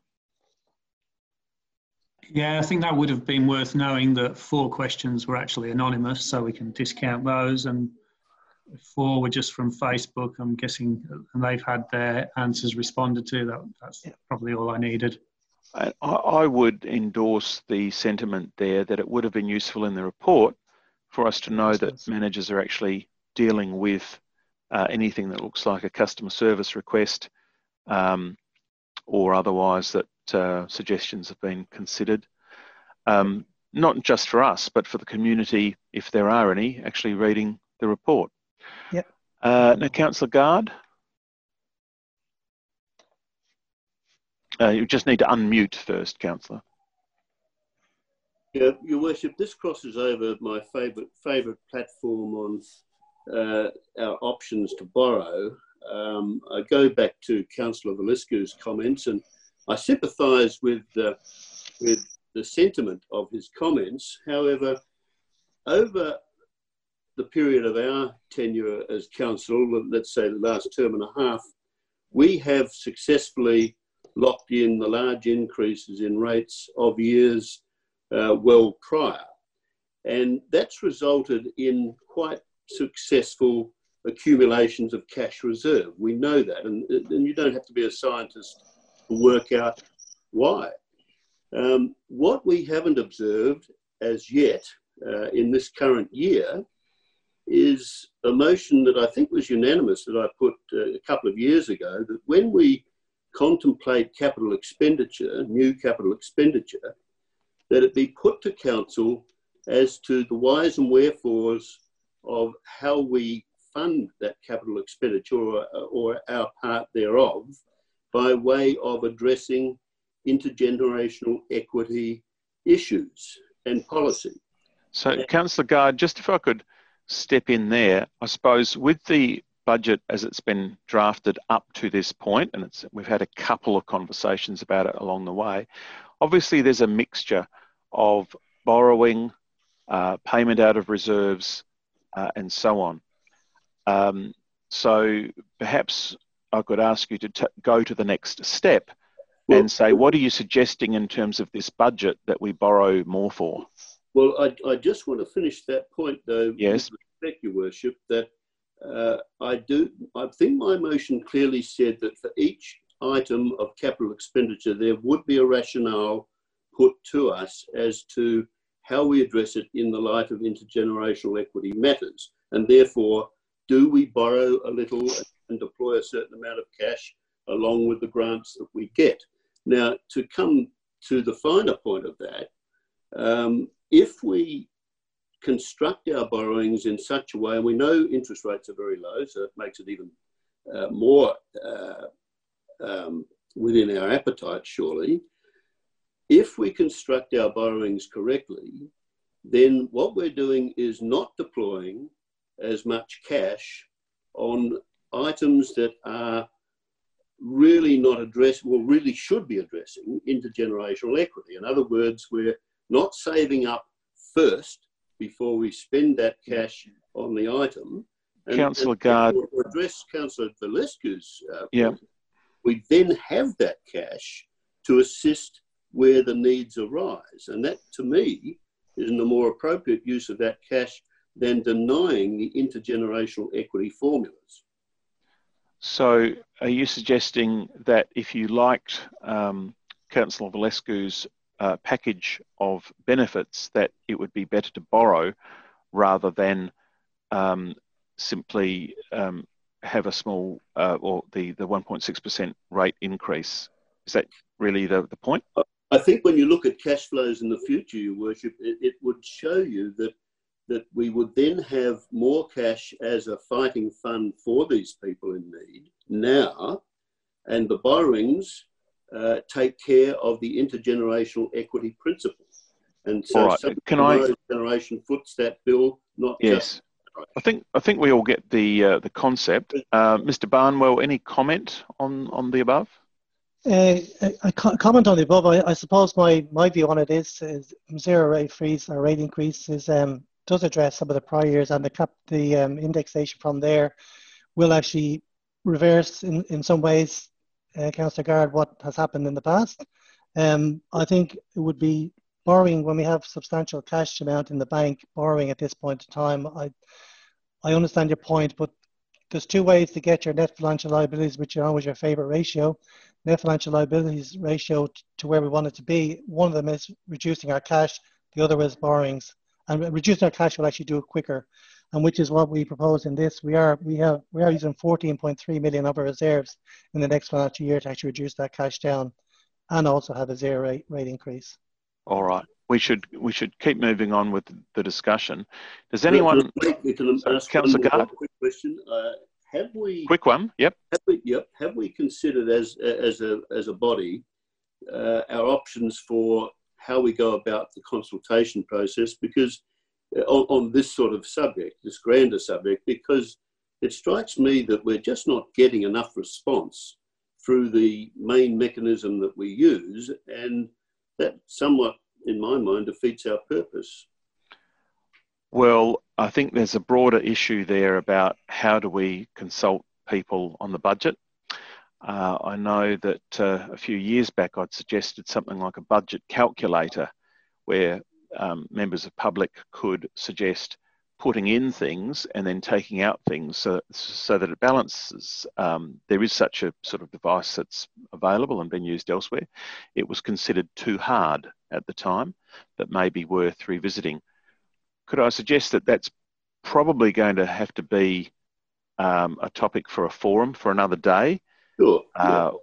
Yeah, I think that would have been worth knowing that 4 questions were actually anonymous, so we can discount those, and 4 were just from Facebook, I'm guessing, and they've had their answers responded to. That's probably all I needed. I would endorse the sentiment there that it would have been useful in the report for us to know that managers are actually dealing with anything that looks like a customer service request, or otherwise that suggestions have been considered. Not just for us, but for the community, if there are any, actually reading the report. Yep. Now, Councillor Guard. You just need to unmute first, Councillor. Yeah, Your Worship, this crosses over my favourite platform on our options to borrow. I go back to Councillor Veliscu's comments, and I sympathise with the sentiment of his comments. However, over the period of our tenure as council, let's say the last term and a half, we have successfully locked in the large increases in rates of years well prior. And that's resulted in quite successful accumulations of cash reserve. We know that, and you don't have to be a scientist to work out why. What we haven't observed as yet in this current year is a motion that I think was unanimous that I put a couple of years ago, that when we contemplate capital expenditure, new capital expenditure, that it be put to council as to the whys and wherefores of how we fund that capital expenditure or our part thereof by way of addressing intergenerational equity issues and policy. So, Councillor Guard, just if I could step in there, I suppose with the budget as it's been drafted up to this point, and we've had a couple of conversations about it along the way, obviously there's a mixture of borrowing, payment out of reserves, and so on. So perhaps I could ask you to go to the next step and say, what are you suggesting in terms of this budget that we borrow more for? Well, I just want to finish that point, though. Yes. With respect, Your Worship, that I think my motion clearly said that for each item of capital expenditure, there would be a rationale put to us as to how we address it in the light of intergenerational equity matters. And therefore, do we borrow a little and deploy a certain amount of cash along with the grants that we get? Now, to come to the finer point of that, if we construct our borrowings in such a way, and we know interest rates are very low, so it makes it even more within our appetite, surely. if we construct our borrowings correctly, then what we're doing is not deploying as much cash on items that are really not addressed, well, really should be addressing intergenerational equity. In other words, we're not saving up first before we spend that cash on the item. And, Councillor Guard. To address Councillor Valescu's yeah. we then have that cash to assist where the needs arise. And that, to me, is a more appropriate use of that cash than denying the intergenerational equity formulas. So are you suggesting that if you liked Councillor Valescu's package of benefits, that it would be better to borrow rather than simply have a small or the 1.6% rate increase? Is that really the point? I think when you look at cash flows in the future, Your Worship, it would show you that we would then have more cash as a fighting fund for these people in need now, and the borrowings take care of the intergenerational equity principle. And so, right. generation foots that bill, not yes. just. I think we all get the concept. Mr. Barnwell, any comment on the above? I comment on the above. I suppose my view on it is zero rate freeze or rate increase does address some of the prior years, and the indexation from there will actually reverse in some ways, Councillor Guard, what has happened in the past. I think it would be borrowing when we have substantial cash amount in the bank, borrowing at this point in time. I understand your point, but there's two ways to get your net financial liabilities, which are always your favourite ratio. Net financial liabilities ratio to where we want it to be. One of them is reducing our cash. The other is borrowings. And reducing our cash will actually do it quicker, and which is what we propose in this. We are using 14.3 million of our reserves in the next financial year to actually reduce that cash down, and also have a zero rate increase. All right. We should keep moving on with the discussion. Does anyone? Councillor Guard. Quick question. Have we? Quick one. Yep. Have we considered as a body our options for how we go about the consultation process? Because on this sort of subject, this grander subject, because it strikes me that we're just not getting enough response through the main mechanism that we use, and that somewhat, in my mind, defeats our purpose. Well, I think there's a broader issue there about how do we consult people on the budget. I know that a few years back I'd suggested something like a budget calculator where members of public could suggest putting in things and then taking out things so that it balances. There is such a sort of device that's available and been used elsewhere. It was considered too hard at the time, but maybe worth revisiting. Could I suggest that that's probably going to have to be a topic for a forum for another day? Sure. I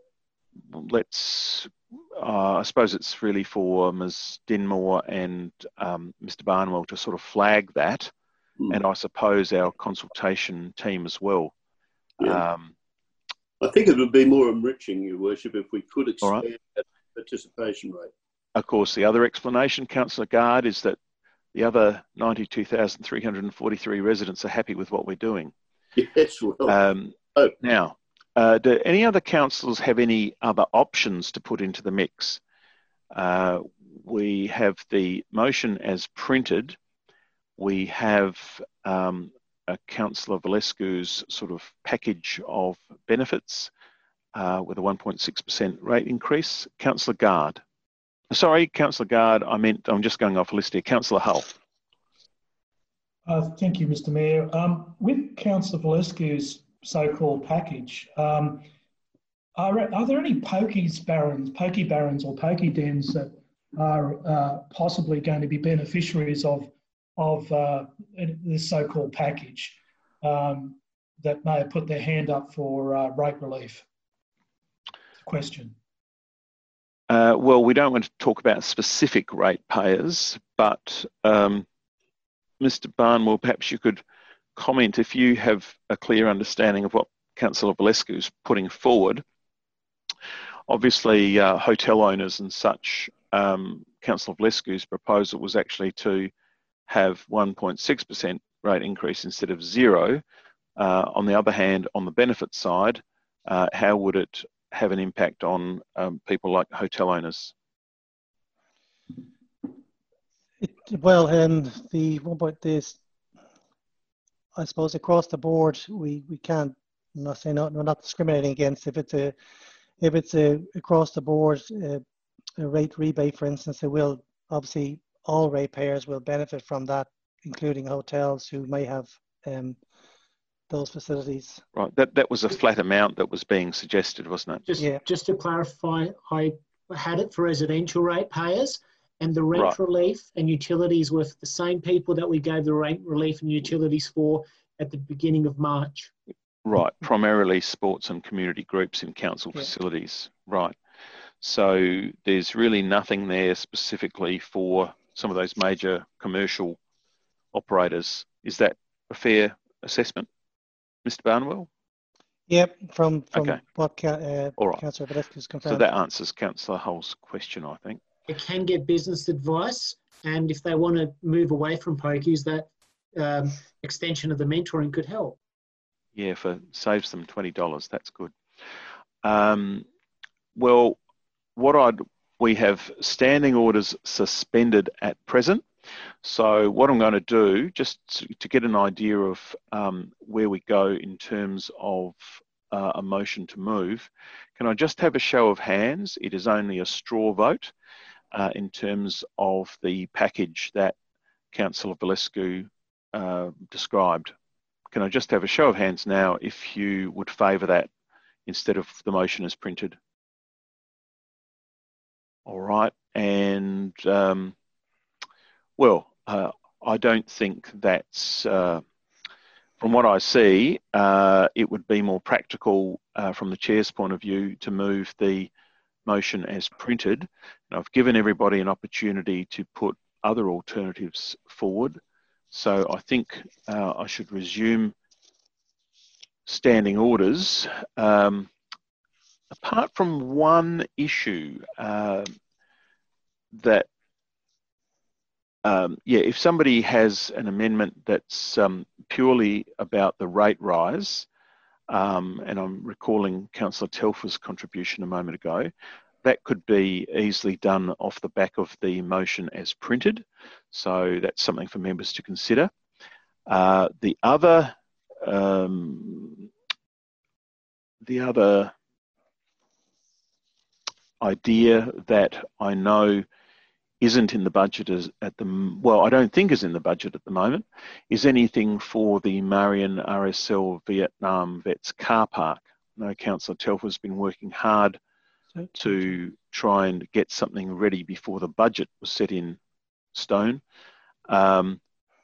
suppose it's really for Ms. Dinmore and Mr. Barnwell to sort of flag that, and I suppose our consultation team as well. Yeah. I think it would be more enriching, Your Worship, if we could expand that participation rate. Of course, the other explanation, Councillor Guard, is that the other 92,343 residents are happy with what we're doing. Yes, well. Now, do any other councillors have any other options to put into the mix? We have the motion as printed. We have Councillor Valescu's sort of package of benefits with a 1.6% rate increase. Councillor Guard. Sorry, Councillor Guard, I'm just going off a list here. Councillor Hull. Thank you, Mr. Mayor. With Councillor Valescu's so-called package, are there any pokey barons or pokey dens that are possibly going to be beneficiaries of this so-called package that may have put their hand up for rate relief? Question. Well, we don't want to talk about specific ratepayers, but Mr. Barnwell, perhaps you could comment if you have a clear understanding of what Councillor Valescu is putting forward. Obviously, hotel owners and such Councillor Valescu's proposal was actually to have 1.6% rate increase instead of 0, on the other hand, on the benefit side, how would it have an impact on people like hotel owners? The one point is, I suppose across the board, we can't. I'm not saying we're not discriminating against if it's a across the board a rate rebate, for instance. It will obviously all ratepayers will benefit from that, including hotels who may have those facilities. Right. That was a flat amount that was being suggested, wasn't it? Just to clarify, I had it for residential ratepayers, and the rent relief and utilities were the same people that we gave the rent relief and utilities for at the beginning of March. Right, primarily sports and community groups in council facilities. Right. So there's really nothing there specifically for some of those major commercial operators. Is that a fair assessment, Mr. Barnwell? Yep, from okay. What All right. Councillor Valescu's confirmed. So that answers Councillor Hull's question, I think. They can get business advice, and if they want to move away from pokies, that extension of the mentoring could help. Yeah, saves them $20. That's good. Well, we have standing orders suspended at present. So what I'm going to do, just to get an idea of where we go in terms of a motion to move, can I just have a show of hands? It is only a straw vote in terms of the package that Councillor Valescu described. Can I just have a show of hands now if you would favour that instead of the motion as printed? All right, and well, I don't think that's, from what I see, it would be more practical from the Chair's point of view to move the motion as printed. And I've given everybody an opportunity to put other alternatives forward. So I think I should resume standing orders. Apart from one issue that, if somebody has an amendment that's purely about the rate rise, and I'm recalling Councillor Telfer's contribution a moment ago, that could be easily done off the back of the motion as printed. So that's something for members to consider. The other idea that I know isn't in the budget I don't think is in the budget at the moment, is anything for the Marion RSL Vietnam Vets car park. I know Councillor Telfer's been working hard to try and get something ready before the budget was set in stone. Or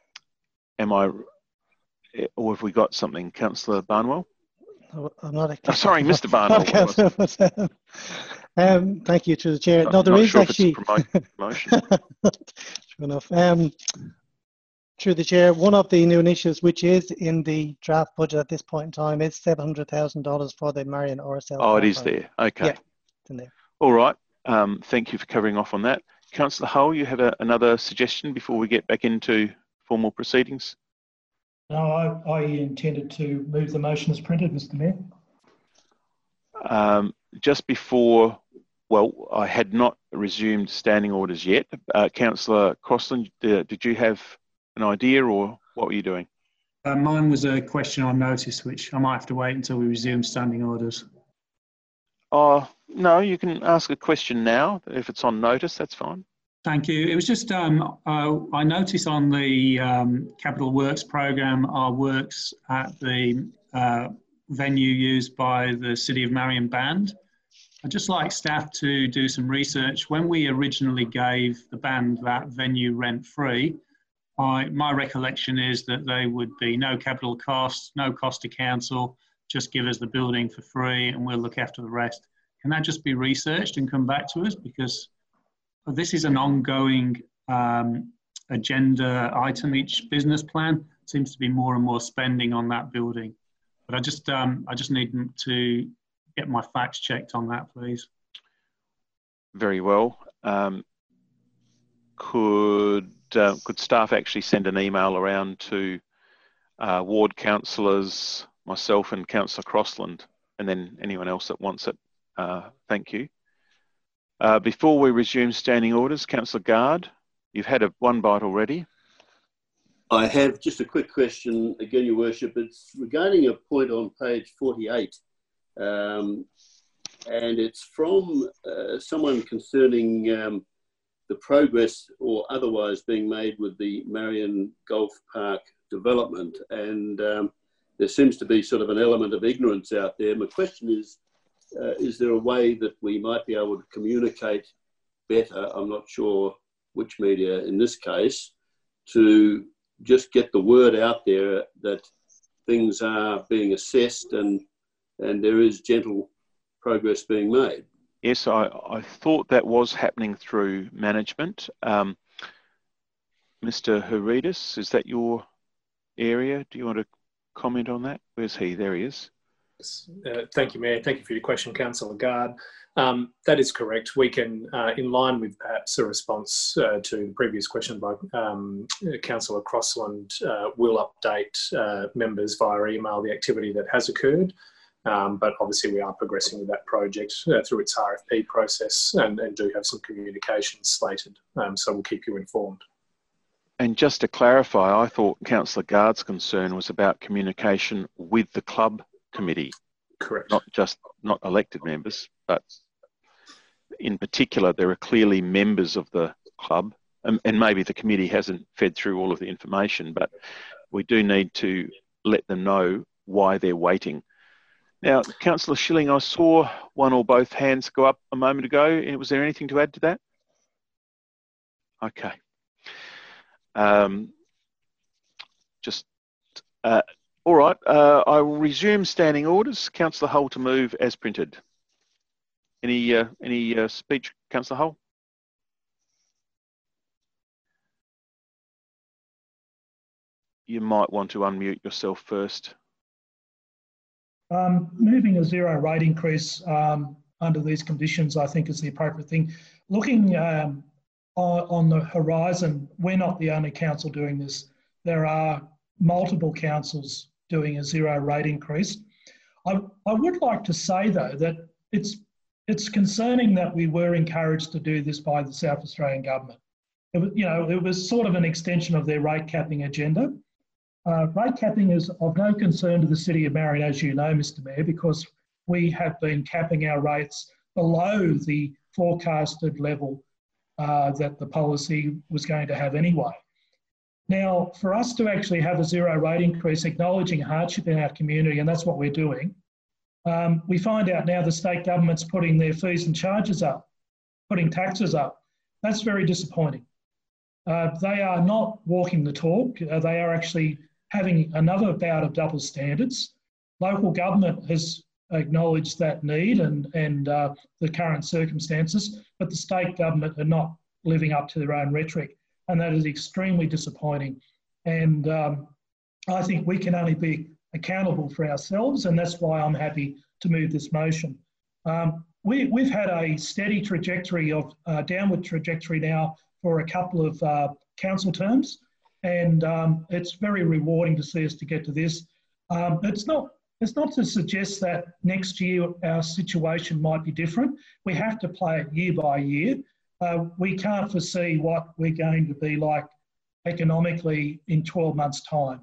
have we got something, Councillor Barnwell? I'm not. Sorry, Mr. Barnwell. Thank you, to the Chair. No, there is actually. True enough. Through the Chair, one of the new initiatives which is in the draft budget at this point in time is $700,000 for the Marion RSL. Oh, it is there. Okay. Yeah, it's in there. All right. Thank you for covering off on that. Councillor Hull, you have another suggestion before we get back into formal proceedings? No, I intended to move the motion as printed, Mr. Mayor. Just before, well, I had not resumed standing orders yet. Councillor Crosland, did you have an idea, or what were you doing? Mine was a question on notice, which I might have to wait until we resume standing orders. Oh, no, you can ask a question now. If it's on notice, that's fine. Thank you. It was just, I noticed on the Capital Works programme, our works at the venue used by the City of Marion Band. I'd just like staff to do some research. When we originally gave the band that venue rent-free, my recollection is that they would be no capital costs, no cost to council, just give us the building for free and we'll look after the rest. Can that just be researched and come back to us? Because this is an ongoing agenda item. Each business plan seems to be more and more spending on that building. But I just need to get my facts checked on that, please. Very well. could staff actually send an email around to ward councillors, myself and Councillor Crossland, and then anyone else that wants it. Thank you. Before we resume standing orders, Councillor Guard, you've had one bite already. I have just a quick question, again, Your Worship. It's regarding a point on page 48, and it's from someone concerning the progress or otherwise being made with the Marion Golf Park development, and there seems to be sort of an element of ignorance out there. My question is there a way that we might be able to communicate better, I'm not sure which media in this case, to just get the word out there that things are being assessed and there is gentle progress being made? Yes, I thought that was happening through management. Mr. Heridas, is that your area? Do you want to comment on that? Where's he? There he is. Thank you, Mayor. Thank you for your question, Councillor Guard. That is correct. We can, in line with perhaps a response to the previous question by Councillor Crossland, will update members via email the activity that has occurred. But obviously we are progressing with that project through its RFP process and do have some communications slated. So we'll keep you informed. And just to clarify, I thought Councillor Guard's concern was about communication with the club committee. Correct. Not elected members, but in particular, there are clearly members of the club, and maybe the committee hasn't fed through all of the information, but we do need to let them know why they're waiting. Now, Councillor Schilling, I saw one or both hands go up a moment ago. Was there anything to add to that? Okay. All right, I will resume standing orders. Councillor Hull to move as printed. Any speech, Councillor Hull? You might want to unmute yourself first. Moving a zero rate increase under these conditions, I think, is the appropriate thing. Looking on the horizon, we're not the only council doing this. There are multiple councils doing a zero rate increase. I would like to say, though, that it's concerning that we were encouraged to do this by the South Australian government. It was sort of an extension of their rate capping agenda. Rate capping is of no concern to the City of Marion, as you know, Mr Mayor, because we have been capping our rates below the forecasted level that the policy was going to have anyway. Now, for us to actually have a zero rate increase, acknowledging hardship in our community, and that's what we're doing, we find out now the state government's putting their fees and charges up, putting taxes up. That's very disappointing. They are not walking the talk. They are actually having another bout of double standards. Local government has acknowledged that need and the current circumstances, but the state government are not living up to their own rhetoric, and that is extremely disappointing. And I think we can only be accountable for ourselves, and that's why I'm happy to move this motion. We've had a steady trajectory of downward trajectory now for a couple of council terms, and it's very rewarding to see us to get to this. It's not to suggest that next year our situation might be different. We have to play it year by year. We can't foresee what we're going to be like economically in 12 months' time.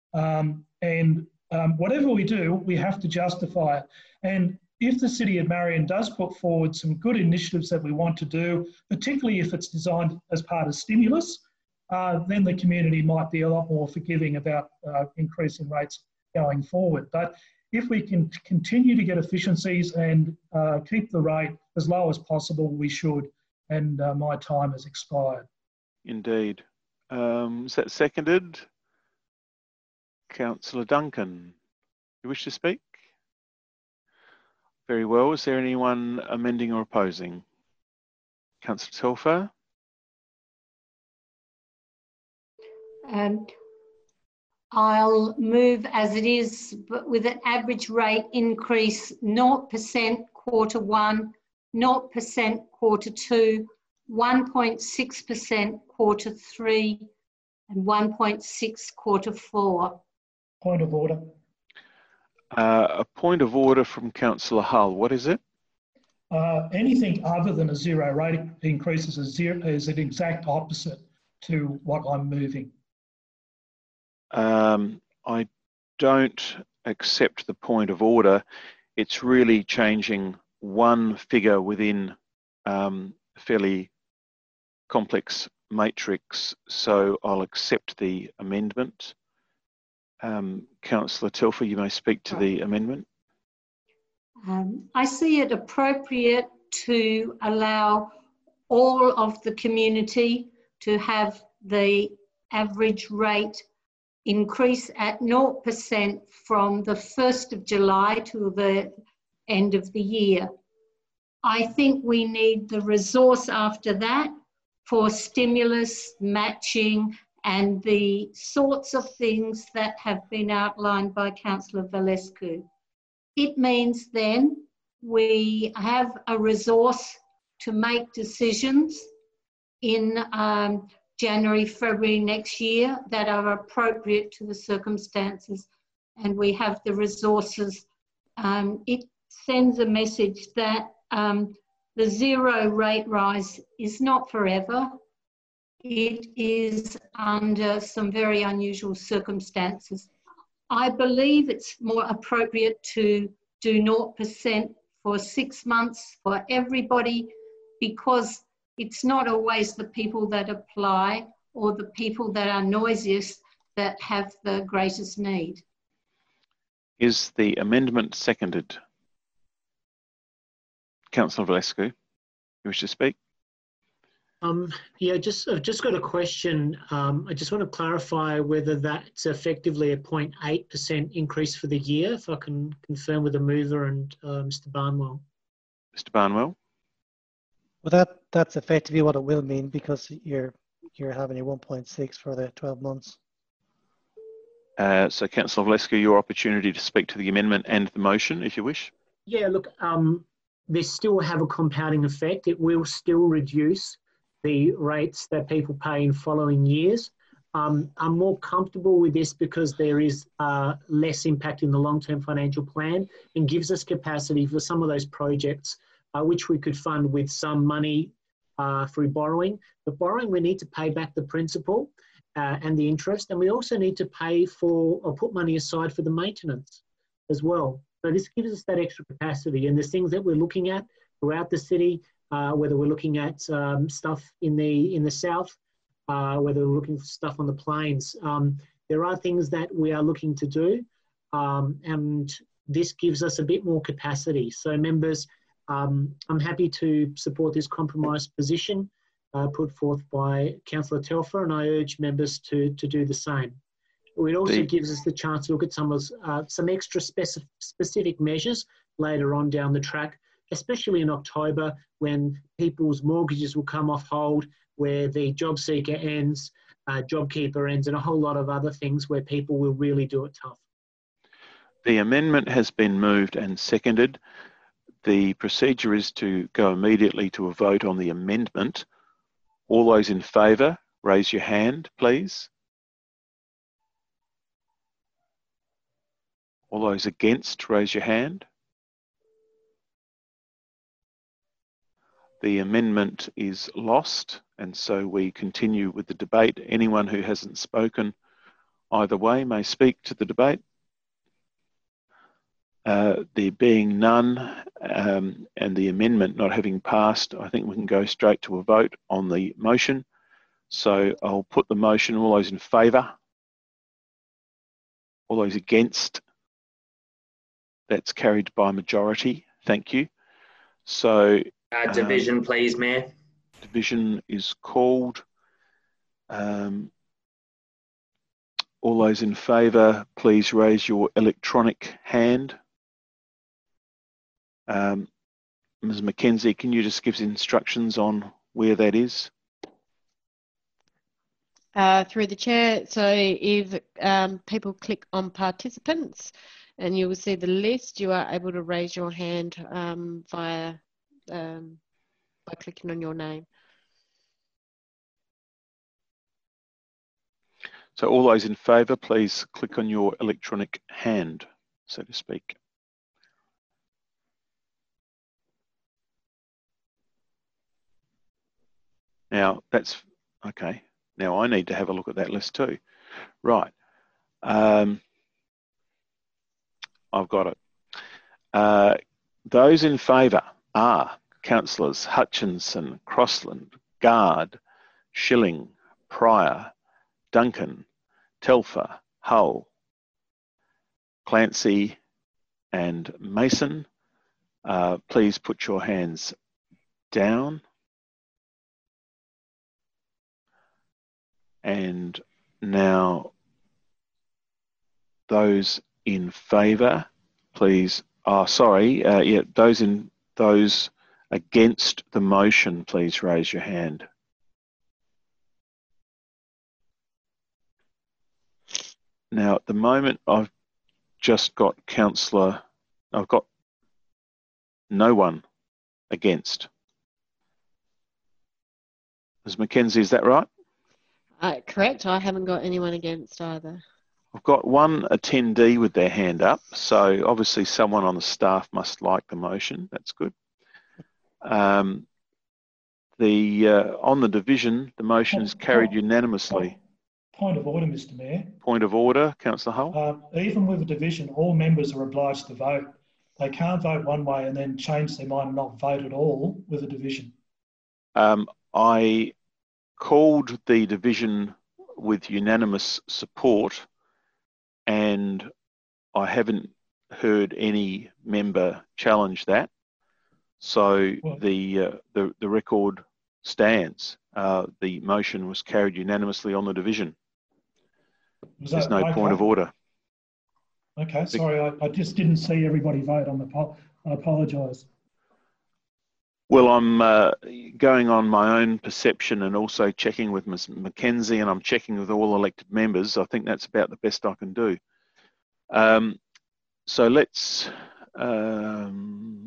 Whatever we do, we have to justify it. And if the City of Marion does put forward some good initiatives that we want to do, particularly if it's designed as part of stimulus, then the community might be a lot more forgiving about increasing rates going forward. But if we can continue to get efficiencies and keep the rate as low as possible, we should. And my time has expired. Indeed. Is that seconded? Councillor Duncan, you wish to speak? Very well. Is there anyone amending or opposing? Councillor Telfer? I'll move as it is, but with an average rate increase 0% quarter 1, 0% quarter 2, 1.6% quarter 3 and 1.6 quarter 4. Point of order. A point of order from Councillor Hull. What is it? Anything other than a zero rate increase is an exact opposite to what I'm moving. I don't accept the point of order. It's really changing one figure within a fairly complex matrix, so I'll accept the amendment. Councillor Telfer, you may speak to the amendment. I see it appropriate to allow all of the community to have the average rate increase at 0% from the 1st of July to the end of the year. I think we need the resource after that for stimulus, matching, and the sorts of things that have been outlined by Councillor Valescu. It means then we have a resource to make decisions in January, February next year that are appropriate to the circumstances, and we have the resources. It sends a message that the zero rate rise is not forever. It is under some very unusual circumstances. I believe it's more appropriate to do 0% for 6 months for everybody, because it's not always the people that apply or the people that are noisiest that have the greatest need. Is the amendment seconded? Councillor Valescu, you wish to speak? Yeah, I've just got a question. I just want to clarify whether that's effectively a 0.8% increase for the year, if I can confirm with the mover and Mr. Barnwell. Mr. Barnwell? Well, that's effectively what it will mean, because you're having a 1.6 for the 12 months. So Councillor Valescu, your opportunity to speak to the amendment and the motion, if you wish. Yeah, look, they still have a compounding effect. It will still reduce the rates that people pay in following years. I'm more comfortable with this because there is less impact in the long-term financial plan and gives us capacity for some of those projects which we could fund with some money through borrowing. But borrowing, we need to pay back the principal and the interest, and we also need to pay for or put money aside for the maintenance as well. So this gives us that extra capacity, and there's things that we're looking at throughout the city, whether we're looking at stuff in the south, whether we're looking for stuff on the plains. There are things that we are looking to do, and this gives us a bit more capacity. So members, I'm happy to support this compromise position put forth by Councillor Telfer, and I urge members to do the same. It also gives us the chance to look at some extra specific measures later on down the track, especially in October, when people's mortgages will come off hold, where the job seeker ends, JobKeeper ends, and a whole lot of other things where people will really do it tough. The amendment has been moved and seconded. The procedure is to go immediately to a vote on the amendment. All those in favour, raise your hand, please. All those against, raise your hand. The amendment is lost, and so we continue with the debate. Anyone who hasn't spoken either way may speak to the debate. There being none, and the amendment not having passed, I think we can go straight to a vote on the motion. So I'll put the motion. All those in favour? All those against? That's carried by majority. Thank you. So division, please, Mayor. Division is called. All those in favour, please raise your electronic hand. Ms. Mackenzie, can you just give us instructions on where that is? Through the chair. So if people click on participants, and you will see the list, you are able to raise your hand by clicking on your name. So all those in favour, please click on your electronic hand, so to speak. Now that's okay. Now I need to have a look at that list too. Right. I've got it. Those in favour are Councillors Hutchinson, Crossland, Guard, Schilling, Pryor, Duncan, Telfer, Hull, Clancy and Mason. Please put your hands down. And now those in favour, please. Oh, sorry. Yeah, those against the motion, please raise your hand. Now, at the moment, I've just got I've got no one against. Ms. Mackenzie, is that right? Correct. I haven't got anyone against either. I've got one attendee with their hand up, so obviously someone on the staff must like the motion. That's good. On the division, the motion is carried unanimously. Point of order, Mr. Mayor. Point of order, Councillor Hull. Even with a division, all members are obliged to vote. They can't vote one way and then change their mind and not vote at all with a division. I called the division with unanimous support, and I haven't heard any member challenge that. So the record stands. The motion was carried unanimously on the division. There's no point of order. Okay, sorry, I just didn't see everybody vote on the poll. I apologise. Well, I'm going on my own perception and also checking with Ms. Mackenzie, and I'm checking with all elected members. I think that's about the best I can do. So let's